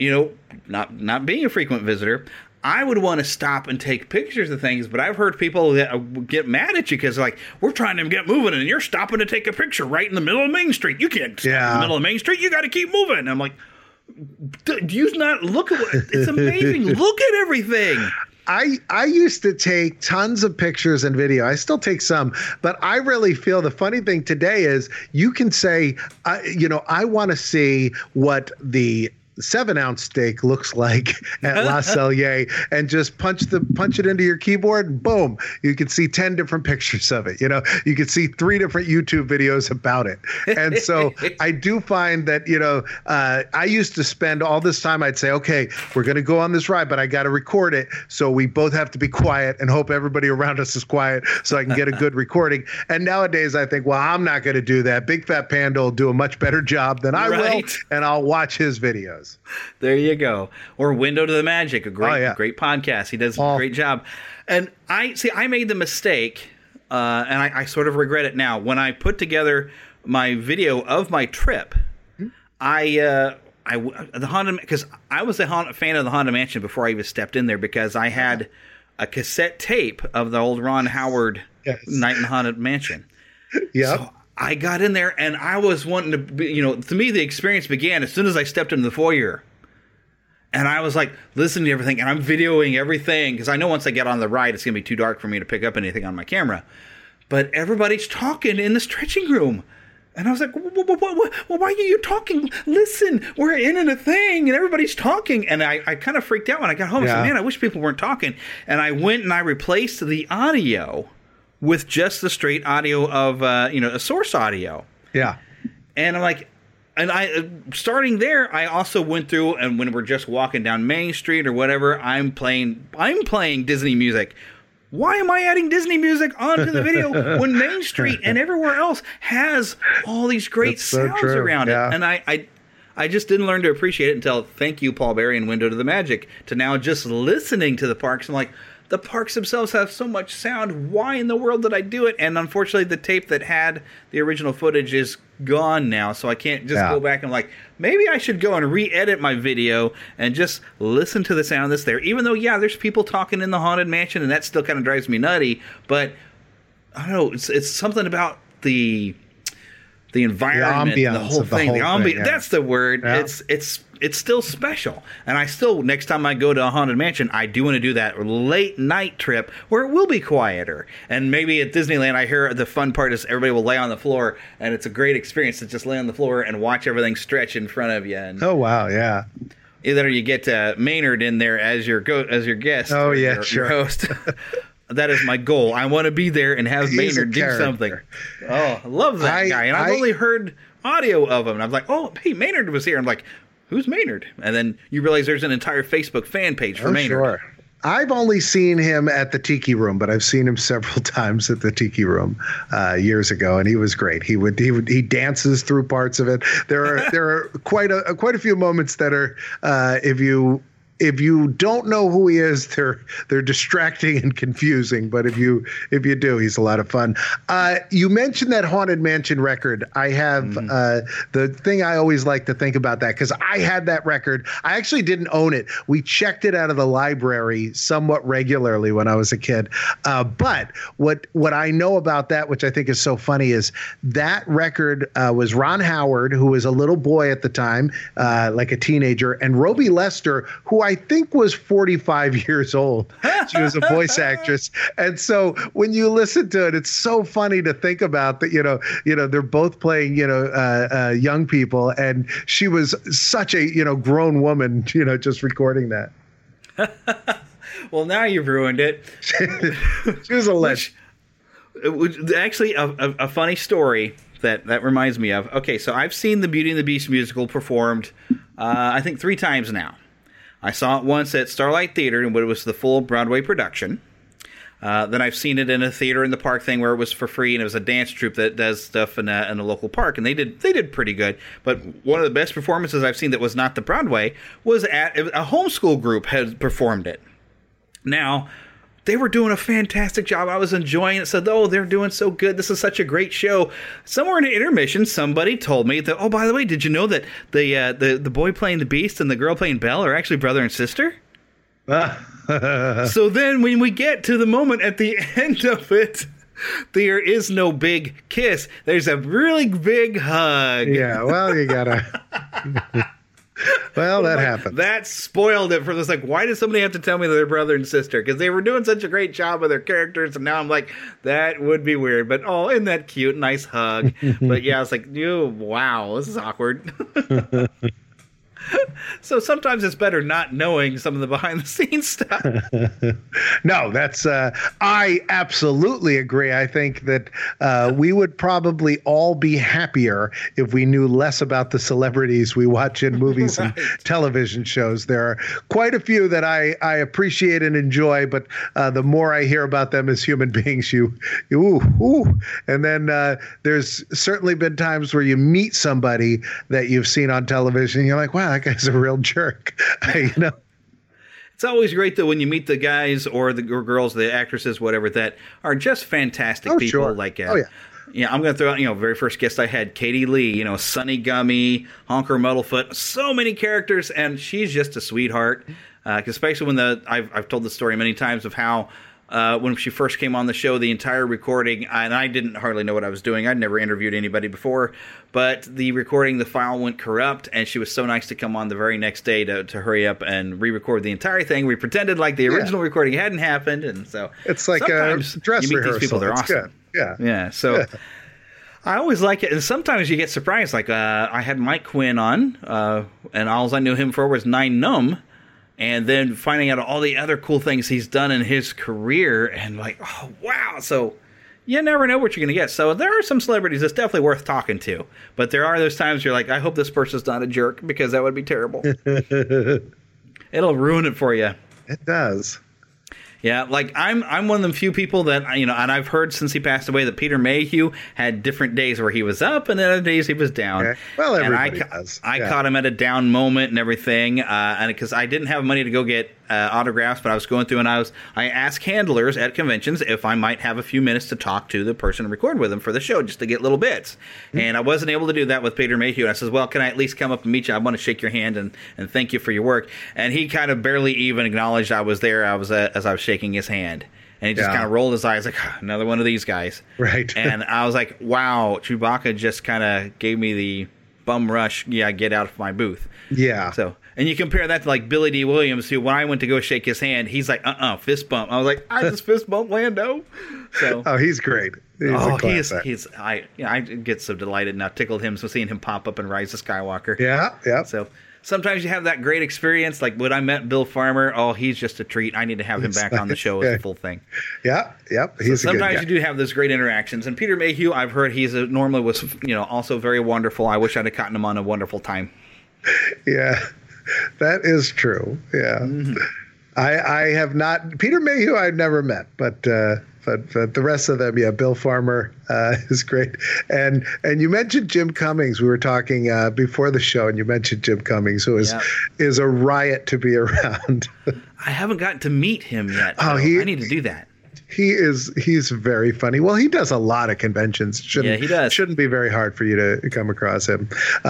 not being a frequent visitor, I would want to stop and take pictures of things, but I've heard people that get mad at you because, like, we're trying to get moving, and you're stopping to take a picture right in the middle of Main Street. You can't stop in the middle of Main Street. You got to keep moving. And I'm like, do you not look at what? It's amazing. Look at everything. I used to take tons of pictures and video. I still take some, but I really feel the funny thing today is you can say, I want to see what the 7-ounce steak looks like at La Cellier, and just punch it into your keyboard and boom, you can see 10 different pictures of it. You can see 3 different YouTube videos about it. And so I do find that, I used to spend all this time, I'd say, okay, we're going to go on this ride, but I got to record it. So we both have to be quiet and hope everybody around us is quiet so I can get a good recording. And nowadays I think, well, I'm not going to do that. Big Fat Panda will do a much better job than I will, and I'll watch his videos. There you go. Or Window to the Magic, a great podcast. He does a great job. And I made the mistake, and I sort of regret it now. When I put together my video of my trip, the Haunted, because I was a fan of the Haunted Mansion before I even stepped in there, because I had a cassette tape of the old Ron Howard Night in the Haunted Mansion. Yeah. So I got in there and I was wanting to be, to me, the experience began as soon as I stepped into the foyer. And I was like listening to everything, and I'm videoing everything because I know once I get on the ride, it's going to be too dark for me to pick up anything on my camera. But everybody's talking in the stretching room. And I was like, well, why are you talking? Listen, we're in a thing, and everybody's talking. And I kind of freaked out when I got home. I said, man, I wish people weren't talking. And I went and I replaced the audio with just the straight audio of, a source audio. Yeah. And I'm like, starting there, I also went through, and when we're just walking down Main Street or whatever, I'm playing Disney music. Why am I adding Disney music onto the video when Main Street and everywhere else has all these great sounds around it? And I just didn't learn to appreciate it until, thank you, Paul Berry and Window to the Magic, to now just listening to the parks. I'm like, the parks themselves have so much sound. Why in the world did I do it? And unfortunately, the tape that had the original footage is gone now, so I can't just go back and maybe I should go and re-edit my video and just listen to the sound that's there. Even though, there's people talking in the Haunted Mansion, and that still kind of drives me nutty. But I don't know, it's something about the environment, the whole thing. The ambience, that's the word. Yeah. It's still special. And I still, next time I go to a Haunted Mansion, I do want to do that late night trip where it will be quieter. And maybe at Disneyland, I hear the fun part is everybody will lay on the floor, and it's a great experience to just lay on the floor and watch everything stretch in front of you. And oh, wow, yeah. Either you get Maynard in there as your guest. Oh, yeah, sure. Your host. That is my goal. I want to be there and have Maynard do something. Oh, I love that guy. And I've only heard audio of him. And I'm like, oh, hey, Maynard was here. I'm like, who's Maynard? And then you realize there's an entire Facebook fan page for Maynard. Sure. I've only seen him at the Tiki Room, but I've seen him several times at the Tiki Room years ago, and he was great. He dances through parts of it. There are quite a few moments that are if you don't know who he is, they're distracting and confusing. But if you do, he's a lot of fun. You mentioned that Haunted Mansion record. I have the thing I always like to think about that, because I had that record. I actually didn't own it. We checked it out of the library somewhat regularly when I was a kid. But what I know about that, which I think is so funny, is that record was Ron Howard, who was a little boy at the time, like a teenager, and Roby Lester, who I think was 45 years old. She was a voice actress. And so when you listen to it, it's so funny to think about that, they're both playing, young people. And she was such a, grown woman, just recording that. Well, now you've ruined it. She was a legend. Actually, a funny story that reminds me of. Okay, so I've seen the Beauty and the Beast musical performed, I think 3 times now. I saw it once at Starlight Theater when it was the full Broadway production. Then I've seen it in a theater in the park thing where it was for free, and it was a dance troupe that does stuff in a local park, and they did pretty good. But one of the best performances I've seen that was not the Broadway was at a homeschool group had performed it. Now, they were doing a fantastic job. I was enjoying it. Said, oh, they're doing so good. This is such a great show. Somewhere in the intermission, somebody told me that, oh, by the way, did you know that the boy playing the Beast and the girl playing Belle are actually brother and sister? So then when we get to the moment at the end of it, there is no big kiss. There's a really big hug. Yeah, well, you gotta... Well, that happened. That spoiled it for this. Like, why does somebody have to tell me that they're brother and sister? Because they were doing such a great job with their characters, and now I'm like, that would be weird. But oh, isn't that cute? Nice hug. But yeah, I was like, wow, this is awkward. So sometimes it's better not knowing some of the behind the scenes stuff. No, that's I absolutely agree. I think that we would probably all be happier if we knew less about the celebrities we watch in movies and television shows. There are quite a few that I appreciate and enjoy, but the more I hear about them as human beings, you and then there's certainly been times where you meet somebody that you've seen on television and you're like, wow, that guy's a real jerk. It's always great though when you meet the guys or the girls, the actresses, whatever, that are just fantastic people. Sure. Like, yeah, I'm going to throw out, very first guest I had, Katie Lee, Sonny Gummy, Honker Muddlefoot, so many characters, and she's just a sweetheart. Especially when I've told the story many times of how when she first came on the show, the entire recording, and I didn't hardly know what I was doing. I'd never interviewed anybody before, but the recording, the file went corrupt, and she was so nice to come on the very next day to hurry up and re-record the entire thing. We pretended like the original recording hadn't happened, and so it's like a dress you meet rehearsal. These people, they're awesome. Good. Yeah. So I always like it, and sometimes you get surprised. Like I had Mike Quinn on, and all I knew him for was Nine Numb. And then finding out all the other cool things he's done in his career, and like, oh, wow. So you never know what you're going to get. So there are some celebrities that's definitely worth talking to. But there are those times you're like, I hope this person's not a jerk, because that would be terrible. It'll ruin it for you. It does. Yeah, like I'm one of the few people that, and I've heard since he passed away that Peter Mayhew had different days where he was up and then other days he was down. Okay. Well, everybody does. I caught him at a down moment and everything, and because I didn't have money to go get autographs, but I was going through and I asked handlers at conventions if I might have a few minutes to talk to the person and record with them for the show, just to get little bits. Mm-hmm. And I wasn't able to do that with Peter Mayhew. And I says, well, can I at least come up and meet you? I want to shake your hand and thank you for your work. And he kind of barely even acknowledged I was there. As I was shaking his hand. And he just kind of rolled his eyes like, another one of these guys. Right. And I was like, wow, Chewbacca just kind of gave me the bum rush. Yeah, get out of my booth. Yeah. So, and you compare that to like Billy D. Williams, who when I went to go shake his hand, he's like, fist bump. I was like, I just fist bump Lando. So, he's great. I get so delighted now. Tickled him so seeing him pop up in Rise of Skywalker. Yeah. So sometimes you have that great experience. Like when I met Bill Farmer, he's just a treat. I need to have him back on the show as a full thing. Yeah. He's so sometimes you do have those great interactions. And Peter Mayhew, I've heard normally was also very wonderful. I wish I'd have gotten him on A Wonderful Time. Yeah, that is true. Yeah. Mm-hmm. I have not. Peter Mayhew I've never met, but the rest of them, Bill Farmer is great. And you mentioned Jim Cummings. We were talking before the show, and you mentioned Jim Cummings, who is a riot to be around. I haven't gotten to meet him yet. I need to do that. He's very funny. Well, he does a lot of conventions. He does. Shouldn't be very hard for you to come across him.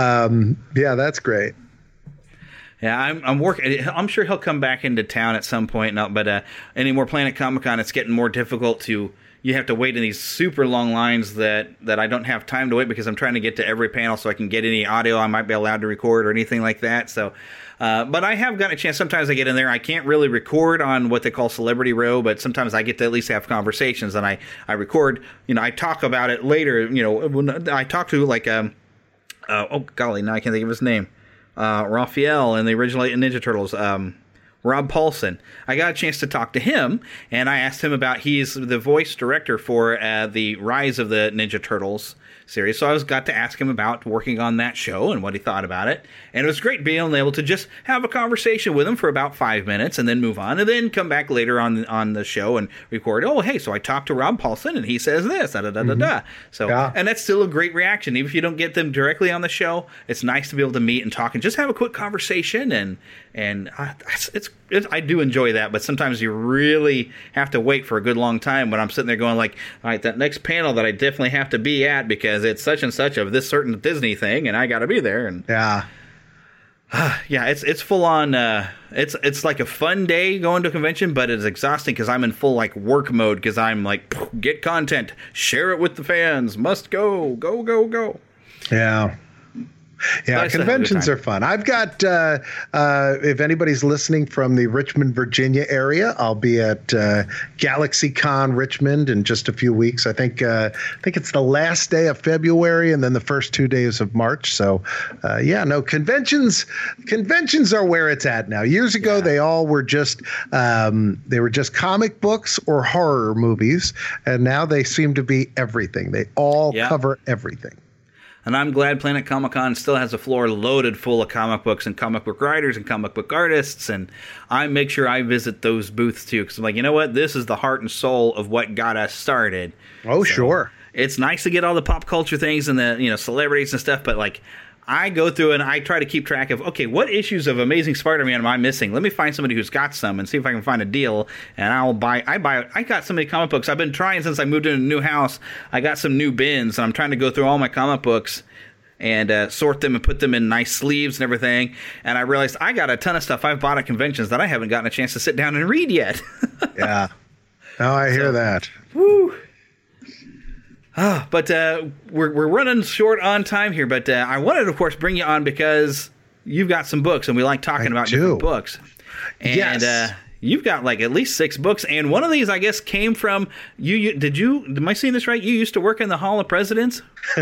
That's great. Yeah, I'm working. I'm sure he'll come back into town at some point. But anymore, Planet Comic-Con, it's getting more difficult to. You have to wait in these super long lines that I don't have time to wait because I'm trying to get to every panel so I can get any audio I might be allowed to record or anything like that. So, but I have gotten a chance. Sometimes I get in there. I can't really record on what they call Celebrity Row, but sometimes I get to at least have conversations and I record. I talk about it later. When I talk to like oh golly, now I can't think of his name. Raphael and the original Ninja Turtles, Rob Paulson. I got a chance to talk to him, and I asked him about, he's the voice director for the Rise of the Ninja Turtles series, so I got to ask him about working on that show and what he thought about it, and it was great being able to just have a conversation with him for about 5 minutes and then move on, and then come back later on the show and record, so I talked to Rob Paulson and he says this, So, and that's still a great reaction. Even if you don't get them directly on the show, it's nice to be able to meet and talk and just have a quick conversation, and I do enjoy that, but sometimes you really have to wait for a good long time when I'm sitting there going like, all right, that next panel that I definitely have to be at because it's such and such of this certain Disney thing, and I got to be there. And it's full on. It's like a fun day going to a convention, but it's exhausting because I'm in full like work mode because I'm like, get content, share it with the fans, must go. Yeah. Yeah, conventions are fun. I've got, if anybody's listening from the Richmond, Virginia area, I'll be at GalaxyCon Richmond in just a few weeks. I think it's the last day of February and then the first 2 days of March. So, conventions are where it's at now. Years ago, they all were just comic books or horror movies, and now they seem to be everything. They all cover everything. And I'm glad Planet Comic-Con still has a floor loaded full of comic books and comic book writers and comic book artists. And I make sure I visit those booths, too, because I'm like, you know what? This is the heart and soul of what got us started. Oh, so sure. It's nice to get all the pop culture things and the celebrities and stuff, but like I go through and I try to keep track of, okay, what issues of Amazing Spider-Man am I missing? Let me find somebody who's got some and see if I can find a deal. And I got so many comic books. I've been trying since I moved into a new house. I got some new bins and I'm trying to go through all my comic books and sort them and put them in nice sleeves and everything. And I realized I got a ton of stuff I've bought at conventions that I haven't gotten a chance to sit down and read yet. Yeah. Oh, I hear that. Woo. But we're running short on time here. But I wanted, of course, bring you on because you've got some books, and we like talking about different books. And yes. You've got like at least 6 books, and one of these, I guess, came from you. Am I seeing this right? You used to work in the Hall of Presidents?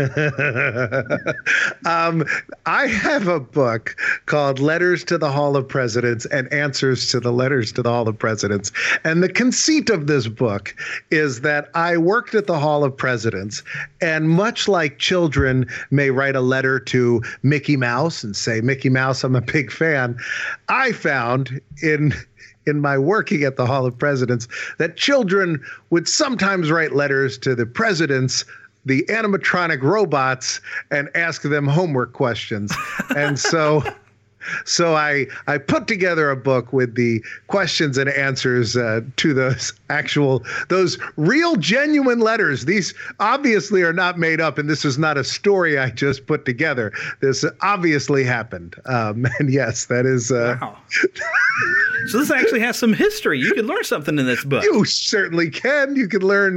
I have a book called Letters to the Hall of Presidents and Answers to the Letters to the Hall of Presidents. And the conceit of this book is that I worked at the Hall of Presidents, and much like children may write a letter to Mickey Mouse and say, Mickey Mouse, I'm a big fan, I found in my working at the Hall of Presidents that children would sometimes write letters to the presidents, the animatronic robots, and ask them homework questions. And so I put together a book with the questions and answers to those real genuine letters. These obviously are not made up, and this is not a story I just put together. This obviously happened. And yes, that is. Wow. So this actually has some history. You can learn something in this book. You certainly can. You can learn,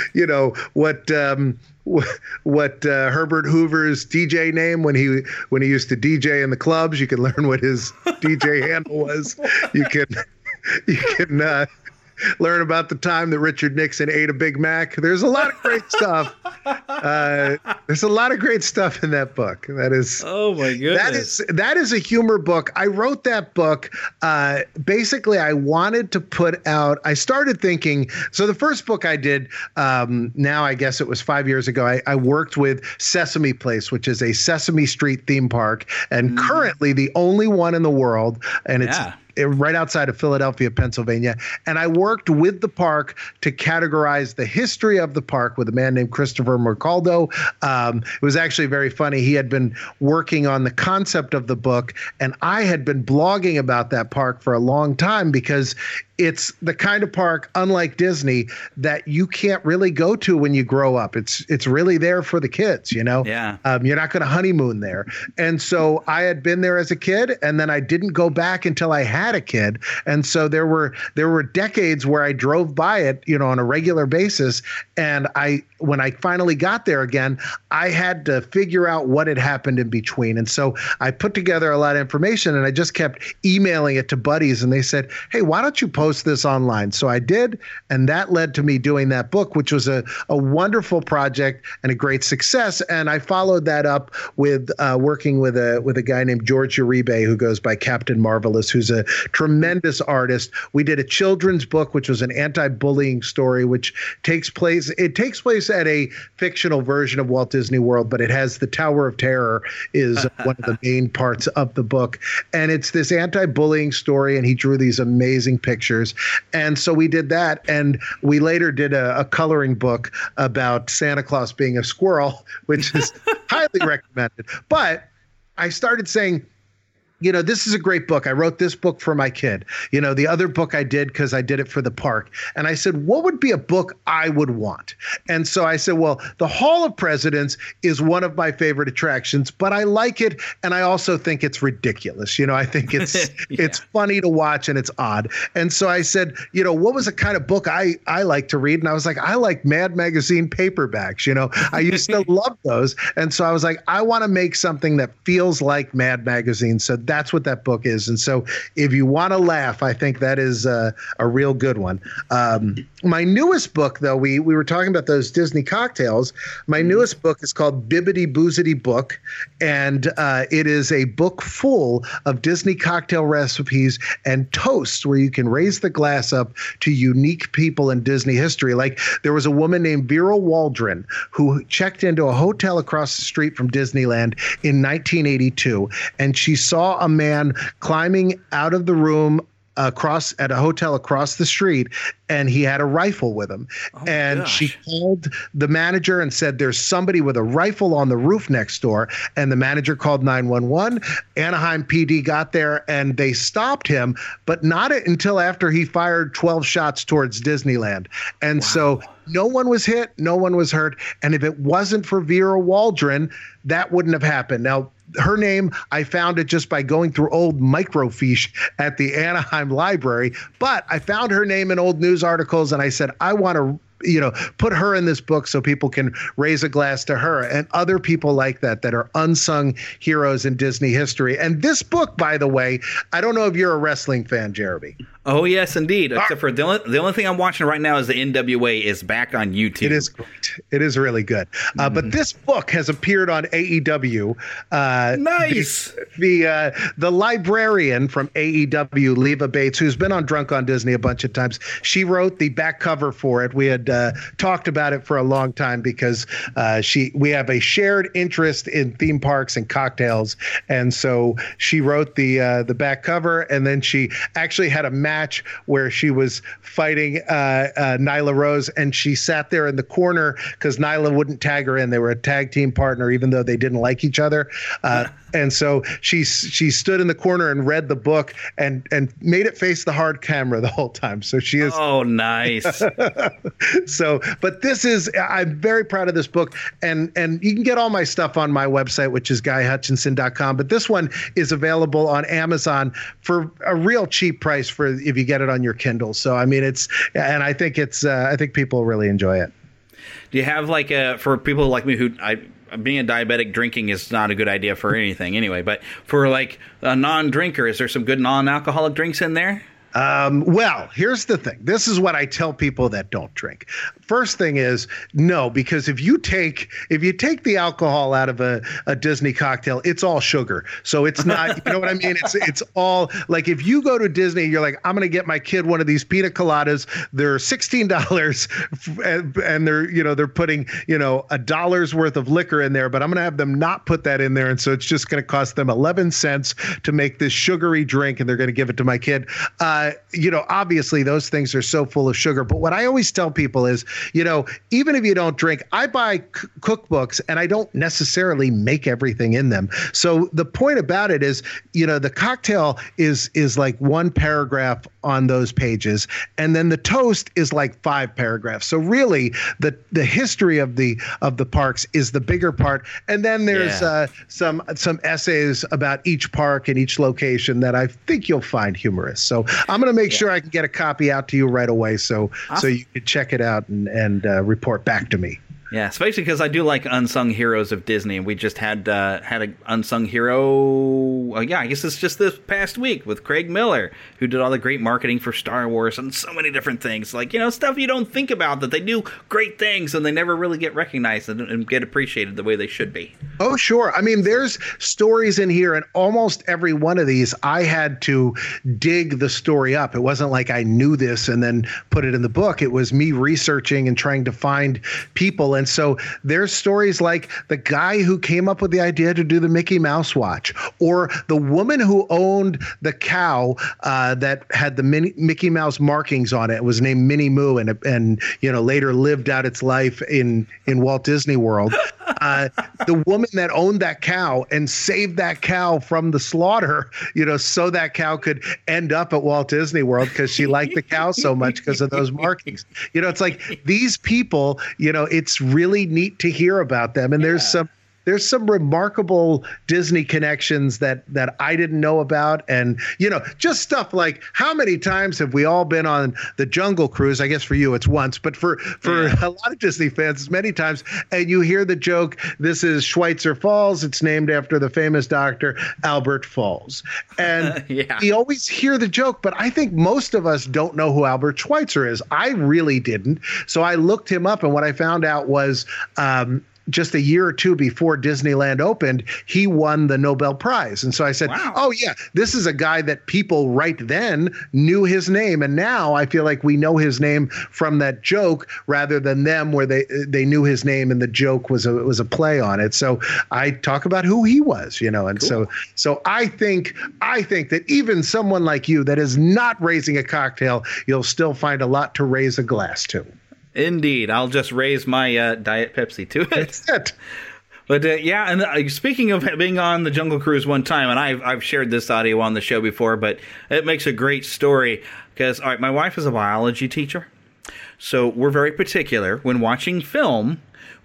what Herbert Hoover's DJ name when he used to DJ in the clubs. You can learn what his DJ handle was. You can learn about the time that Richard Nixon ate a Big Mac. There's a lot of great stuff. There's a lot of great stuff in that book. That is, oh my goodness, that is a humor book. I wrote that book. Basically, I wanted to put out. I started thinking. So the first book I did, now I guess it was 5 years ago. I worked with Sesame Place, which is a Sesame Street theme park, and currently the only one in the world, and it's right outside of Philadelphia, Pennsylvania. And I worked with the park to categorize the history of the park with a man named Christopher Mercaldo. It was actually very funny. He had been working on the concept of the book, and I had been blogging about that park for a long time because it's the kind of park, unlike Disney, that you can't really go to when you grow up. It's really there for the kids, you know? Yeah. You're not going to honeymoon there. And so I had been there as a kid, and then I didn't go back until I had a kid. And so there were decades where I drove by it, on a regular basis. And when I finally got there again, I had to figure out what had happened in between. And so I put together a lot of information, and I just kept emailing it to buddies, and they said, hey, why don't you post this online? So I did, and that led to me doing that book, which was a wonderful project and a great success. And I followed that up with working with a guy named George Uribe, who goes by Captain Marvelous, who's a tremendous artist. We did a children's book, which was an anti-bullying story, which takes place at a fictional version of Walt Disney World, but it has the Tower of Terror is one of the main parts of the book. And it's this anti-bullying story, and he drew these amazing pictures. And so we did that. And we later did a coloring book about Santa Claus being a squirrel, which is highly recommended. But I started saying, this is a great book. I wrote this book for my kid. The other book I did because I did it for the park. And I said, what would be a book I would want? And so I said, well, the Hall of Presidents is one of my favorite attractions, but I like it. And I also think it's ridiculous. I think it's it's funny to watch and it's odd. And so I said, what was a kind of book I like to read? And I was like, I like Mad Magazine paperbacks. I used to love those. And so I was like, I want to make something that feels like Mad Magazine. So that's what that book is. And so if you want to laugh, I think that is a real good one. My newest book, though, we were talking about those Disney cocktails. My newest book is called Bibbidi Boozidi Book. And it is a book full of Disney cocktail recipes and toasts where you can raise the glass up to unique people in Disney history. Like there was a woman named Vera Waldron who checked into a hotel across the street from Disneyland in 1982. And she saw a man climbing out of the room at a hotel across the street, and he had a rifle with him. She called the manager and said, there's somebody with a rifle on the roof next door. And the manager called 911. Anaheim PD got there and they stopped him, but not until after he fired 12 shots towards Disneyland. And so no one was hit, no one was hurt. And if it wasn't for Vera Waldron, that wouldn't have happened. Now, her name, I found it just by going through old microfiche at the Anaheim Library. But I found her name in old news articles, and I said, I want to put her in this book so people can raise a glass to her and other people like that are unsung heroes in Disney history. And this book, by the way, I don't know if you're a wrestling fan, Jeremy. Oh, yes, indeed. Except for the only thing I'm watching right now is the NWA is back on YouTube. It is great. It is really good. But this book has appeared on AEW. Nice. The librarian from AEW, Leva Bates, who's been on Drunk on Disney a bunch of times, she wrote the back cover for it. We had talked about it for a long time because we have a shared interest in theme parks and cocktails. And so she wrote the back cover, and then she actually had a match where she was fighting Nyla Rose, and she sat there in the corner because Nyla wouldn't tag her in. They were a tag team partner, even though they didn't like each other. And so she stood in the corner and read the book and made it face the hard camera the whole time. So she is. Oh, nice. But this is, I'm very proud of this book, and you can get all my stuff on my website, which is GuyHutchinson.com. But this one is available on Amazon for a real cheap price if you get it on your Kindle. So I mean, I think I think people really enjoy it. Do you have for people like me who being a diabetic, drinking is not a good idea for anything anyway, but for a non-drinker, is there some good non-alcoholic drinks in there? Well, here's the thing. This is what I tell people that don't drink. First thing is no, because if you take the alcohol out of a Disney cocktail, it's all sugar. So it's not, you know what I mean? It's all like, if you go to Disney, you're like, I'm going to get my kid one of these pina coladas. They're $16 and they're putting, $1 worth of liquor in there, but I'm going to have them not put that in there. And so it's just going to cost them 11 cents to make this sugary drink, and they're going to give it to my kid. Obviously those things are so full of sugar. But what I always tell people is, even if you don't drink, I buy cookbooks and I don't necessarily make everything in them. So the point about it is, the cocktail is like one paragraph on those pages, and then the toast is like 5 paragraphs. So really the history of the parks is the bigger part. And then there's some essays about each park and each location that I think you'll find humorous. So I'm going to make sure I can get a copy out to you right away so you can check it out and report back to me. Yeah, especially because I do like unsung heroes of Disney, and we just had an unsung hero. I guess it's just this past week with Craig Miller, who did all the great marketing for Star Wars and so many different things, stuff you don't think about, that they do great things and they never really get recognized and get appreciated the way they should be. Oh, sure. I mean, there's stories in here, and almost every one of these I had to dig the story up. It wasn't like I knew this and then put it in the book. It was me researching and trying to find people. And so there's stories like the guy who came up with the idea to do the Mickey Mouse watch, or the woman who owned the cow that had the Mickey Mouse markings on it. It was named Minnie Moo, and later lived out its life in Walt Disney World. The woman that owned that cow and saved that cow from the slaughter, so that cow could end up at Walt Disney World because she liked the cow so much because of those markings. It's like these people, it's really neat to hear about them. And there's some remarkable Disney connections that I didn't know about. And, just stuff like, how many times have we all been on the Jungle Cruise? I guess for you, it's once, but for a lot of Disney fans, it's many times. And you hear the joke, this is Schweitzer Falls. It's named after the famous doctor, Albert Falls. And we always hear the joke, but I think most of us don't know who Albert Schweitzer is. I really didn't. So I looked him up, and what I found out was, just a year or two before Disneyland opened, he won the Nobel Prize. And so I said, wow. Oh, yeah, this is a guy that people right then knew his name. And now I feel like we know his name from that joke rather than them where they knew his name and the joke was a play on it. So I talk about who he was, and cool. So I think that even someone like you that is not raising a cocktail, you'll still find a lot to raise a glass to. Indeed. I'll just raise my Diet Pepsi to it. That's it. But and speaking of being on the Jungle Cruise one time, and I've shared this audio on the show before, but it makes a great story because, all right, my wife is a biology teacher. So we're very particular when watching film.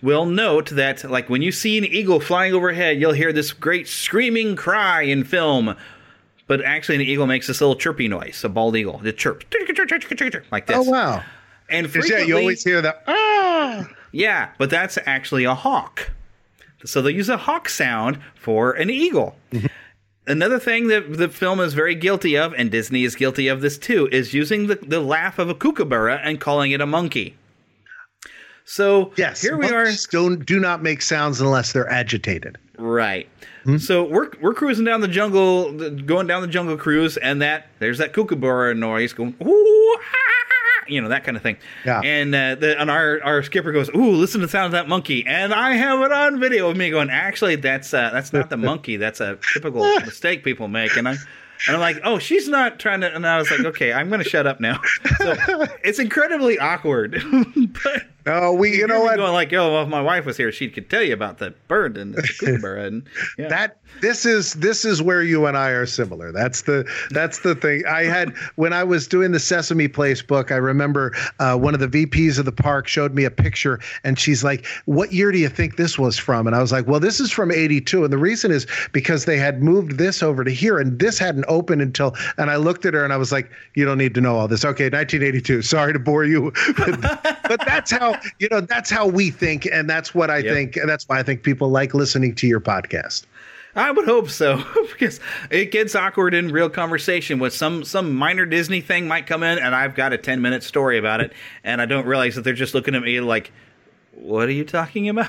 will note that, like, when you see an eagle flying overhead, you'll hear this great screaming cry in film. But actually, an eagle makes this little chirpy noise, a bald eagle. It chirps like this. Oh, wow. And frequently, you always hear the, ah! Yeah, but that's actually a hawk. So they use a hawk sound for an eagle. Another thing that the film is very guilty of, and Disney is guilty of this too, is using the laugh of a kookaburra and calling it a monkey. So yes, here we are. Do not make sounds unless they're agitated. Right. So we're cruising down the jungle, going down the jungle cruise, and there's that kookaburra noise going, ooh, that kind of thing. Yeah. And our skipper goes, ooh, listen to the sound of that monkey. And I have it on video of me going, actually, that's not the monkey. That's a typical mistake people make. And I'm like, oh, she's not trying to. And I was like, okay, I'm going to shut up now. So it's incredibly awkward. But you know what? Going like, oh, well, if my wife was here, she could tell you about the bird and the kookaburra. And this is where you and I are similar. That's the thing. I had when I was doing the Sesame Place book. I remember one of the VPs of the park showed me a picture, and she's like, "What year do you think this was from?" And I was like, "Well, this is from '82, and the reason is because they had moved this over to here, and this hadn't opened until." And I looked at her, and I was like, "You don't need to know all this." Okay, 1982. Sorry to bore you, but that's how. That's how we think, and that's what I think, and that's why I think people like listening to your podcast. I would hope so, because it gets awkward in real conversation with some minor Disney thing might come in, and I've got a 10-minute story about it, and I don't realize that they're just looking at me like, what are you talking about?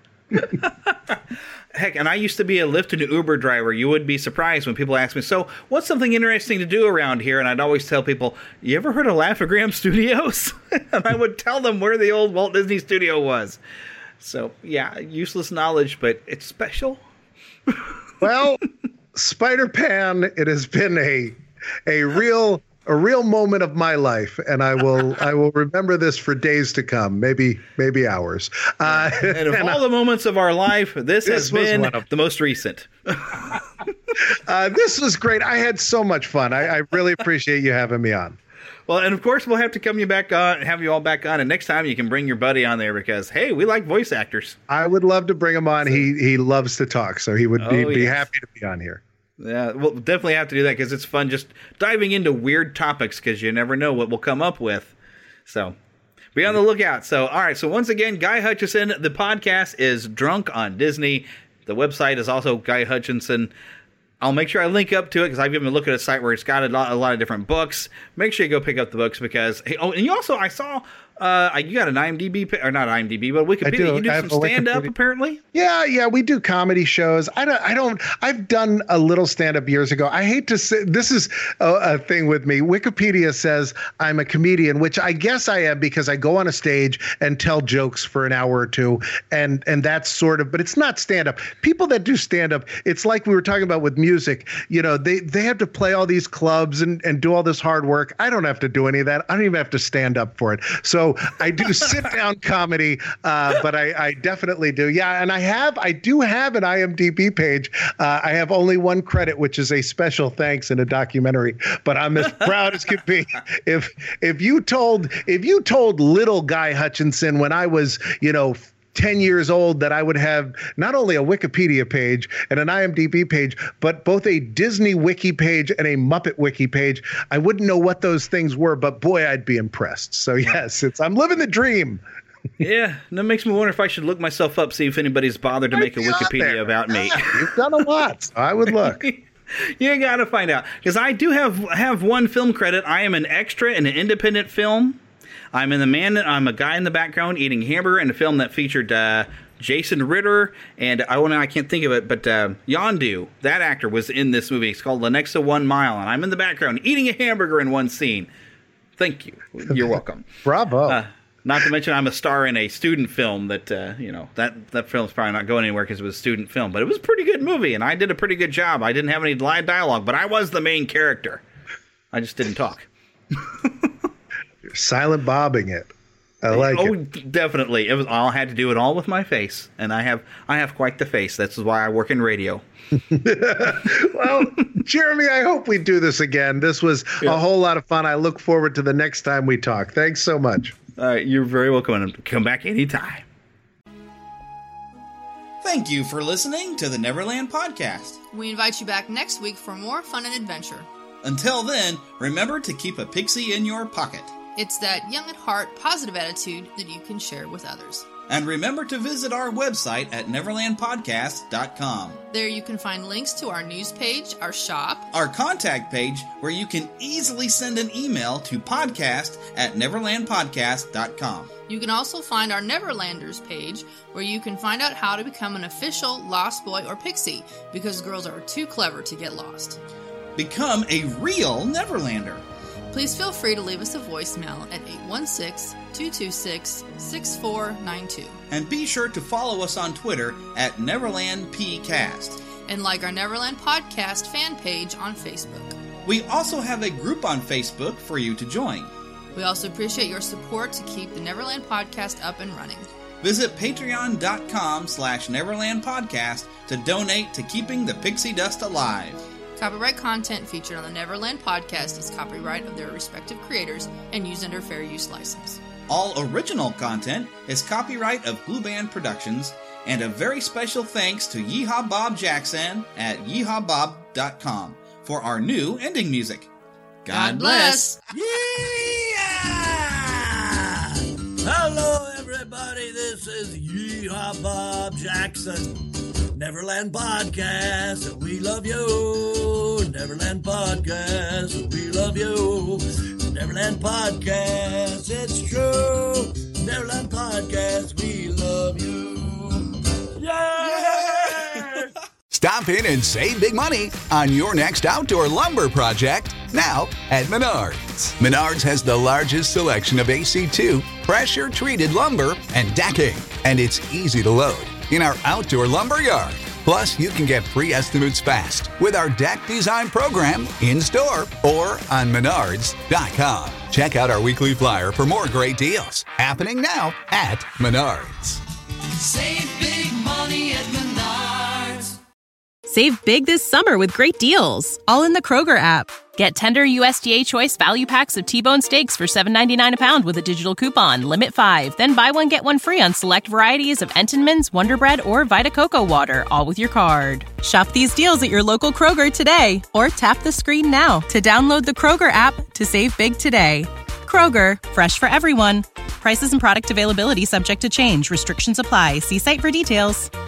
Heck, and I used to be a Lyft and Uber driver. You would be surprised when people ask me, so what's something interesting to do around here? And I'd always tell people, you ever heard of Laugh-O-Gram Studios? And I would tell them where the old Walt Disney Studio was. So, yeah, useless knowledge, but it's special. Well, Spider-Pan, it has been a real moment of my life, and I will remember this for days to come, maybe hours. And of all the moments of our life, this has been the most recent. This was great. I had so much fun. I really appreciate you having me on. Well, and of course, we'll have to have you all back on, and next time you can bring your buddy on there because, hey, we like voice actors. I would love to bring him on. He loves to talk, so he would be happy to be on here. Yeah, we'll definitely have to do that because it's fun just diving into weird topics because you never know what we'll come up with. So be on the lookout. So, all right. So once again, Guy Hutchison, the podcast is Drunk on Disney. The website is also Guy Hutchison. I'll make sure I link up to it because I've given a look at a site where it's got a lot of different books. Make sure you go pick up the books because, hey, and you also, I saw, you got an IMDb, or not IMDb, but Wikipedia. You do some stand-up, apparently? Yeah, we do comedy shows. I've done a little stand-up years ago. I hate to say, this is a thing with me. Wikipedia says I'm a comedian, which I guess I am because I go on a stage and tell jokes for an hour or two, and that's sort of, but it's not stand-up. People that do stand-up, it's like we were talking about with music. They have to play all these clubs and do all this hard work. I don't have to do any of that. I don't even have to stand up for it. So I do sit down comedy, but I definitely do. Yeah. And I do have an IMDb page. I have only one credit, which is a special thanks in a documentary, but I'm as proud as could be. If you told little Guy Hutchison when I was, 10 years old that I would have not only a Wikipedia page and an IMDb page, but both a Disney Wiki page and a Muppet Wiki page. I wouldn't know what those things were, but boy, I'd be impressed. So yes, I'm living the dream. Yeah, and that makes me wonder if I should look myself up, see if anybody's bothered to make a Wikipedia about me. You've done a lot. So I would look. You got to find out because I do have one film credit. I am an extra in an independent film. I'm a guy in the background eating hamburger in a film that featured Jason Ritter and I can't think of it, but Yondu, that actor was in this movie. It's called Lenexa 1 Mile, and I'm in the background eating a hamburger in one scene. Thank you. You're welcome. Bravo. Not to mention I'm a star in a student film that, that film's probably not going anywhere because it was a student film, but it was a pretty good movie, and I did a pretty good job. I didn't have any live dialogue, but I was the main character. I just didn't talk. You're silent bobbing it. I like it. Oh, definitely. I had to do it all with my face, and I have quite the face. That's why I work in radio. Well, Jeremy, I hope we do this again. This was a whole lot of fun. I look forward to the next time we talk. Thanks so much. You're very welcome. Come back anytime. Thank you for listening to the Neverland Podcast. We invite you back next week for more fun and adventure. Until then, remember to keep a pixie in your pocket. It's that young at heart, positive attitude that you can share with others. And remember to visit our website at neverlandpodcast.com. There you can find links to our news page, our shop, our contact page, where you can easily send an email to podcast@neverlandpodcast.com. You can also find our Neverlanders page, where you can find out how to become an official Lost Boy or Pixie, because girls are too clever to get lost. Become a real Neverlander. Please feel free to leave us a voicemail at 816-226-6492. And be sure to follow us on Twitter at NeverlandPcast. And like our Neverland Podcast fan page on Facebook. We also have a group on Facebook for you to join. We also appreciate your support to keep the Neverland Podcast up and running. Visit patreon.com/NeverlandPodcast to donate to keeping the pixie dust alive. Copyright content featured on the Neverland Podcast is copyright of their respective creators and used under fair use license. All original content is copyright of Blue Band Productions, and a very special thanks to Yeehaw Bob Jackson at yeehawbob.com for our new ending music. God bless! Hello, everybody. This is Yeehaw Bob Jackson. Neverland Podcast, we love you. Neverland Podcast, we love you. Neverland Podcast, it's true. Neverland Podcast, we love you. Yeah! Stop in and save big money on your next outdoor lumber project now at Menards. Menards has the largest selection of AC2 pressure-treated lumber and decking, and it's easy to load in our outdoor lumber yard. Plus, you can get pre-estimates fast with our deck design program in-store or on Menards.com. Check out our weekly flyer for more great deals happening now at Menards. Save big money at Menards. Save big this summer with great deals, all in the Kroger app. Get tender USDA Choice value packs of T-bone steaks for $7.99 a pound with a digital coupon. Limit 5. Then buy one, get one free on select varieties of Entenmann's, Wonder Bread, or Vita Coco Water, all with your card. Shop these deals at your local Kroger today, or tap the screen now to download the Kroger app to save big today. Kroger, fresh for everyone. Prices and product availability subject to change. Restrictions apply. See site for details.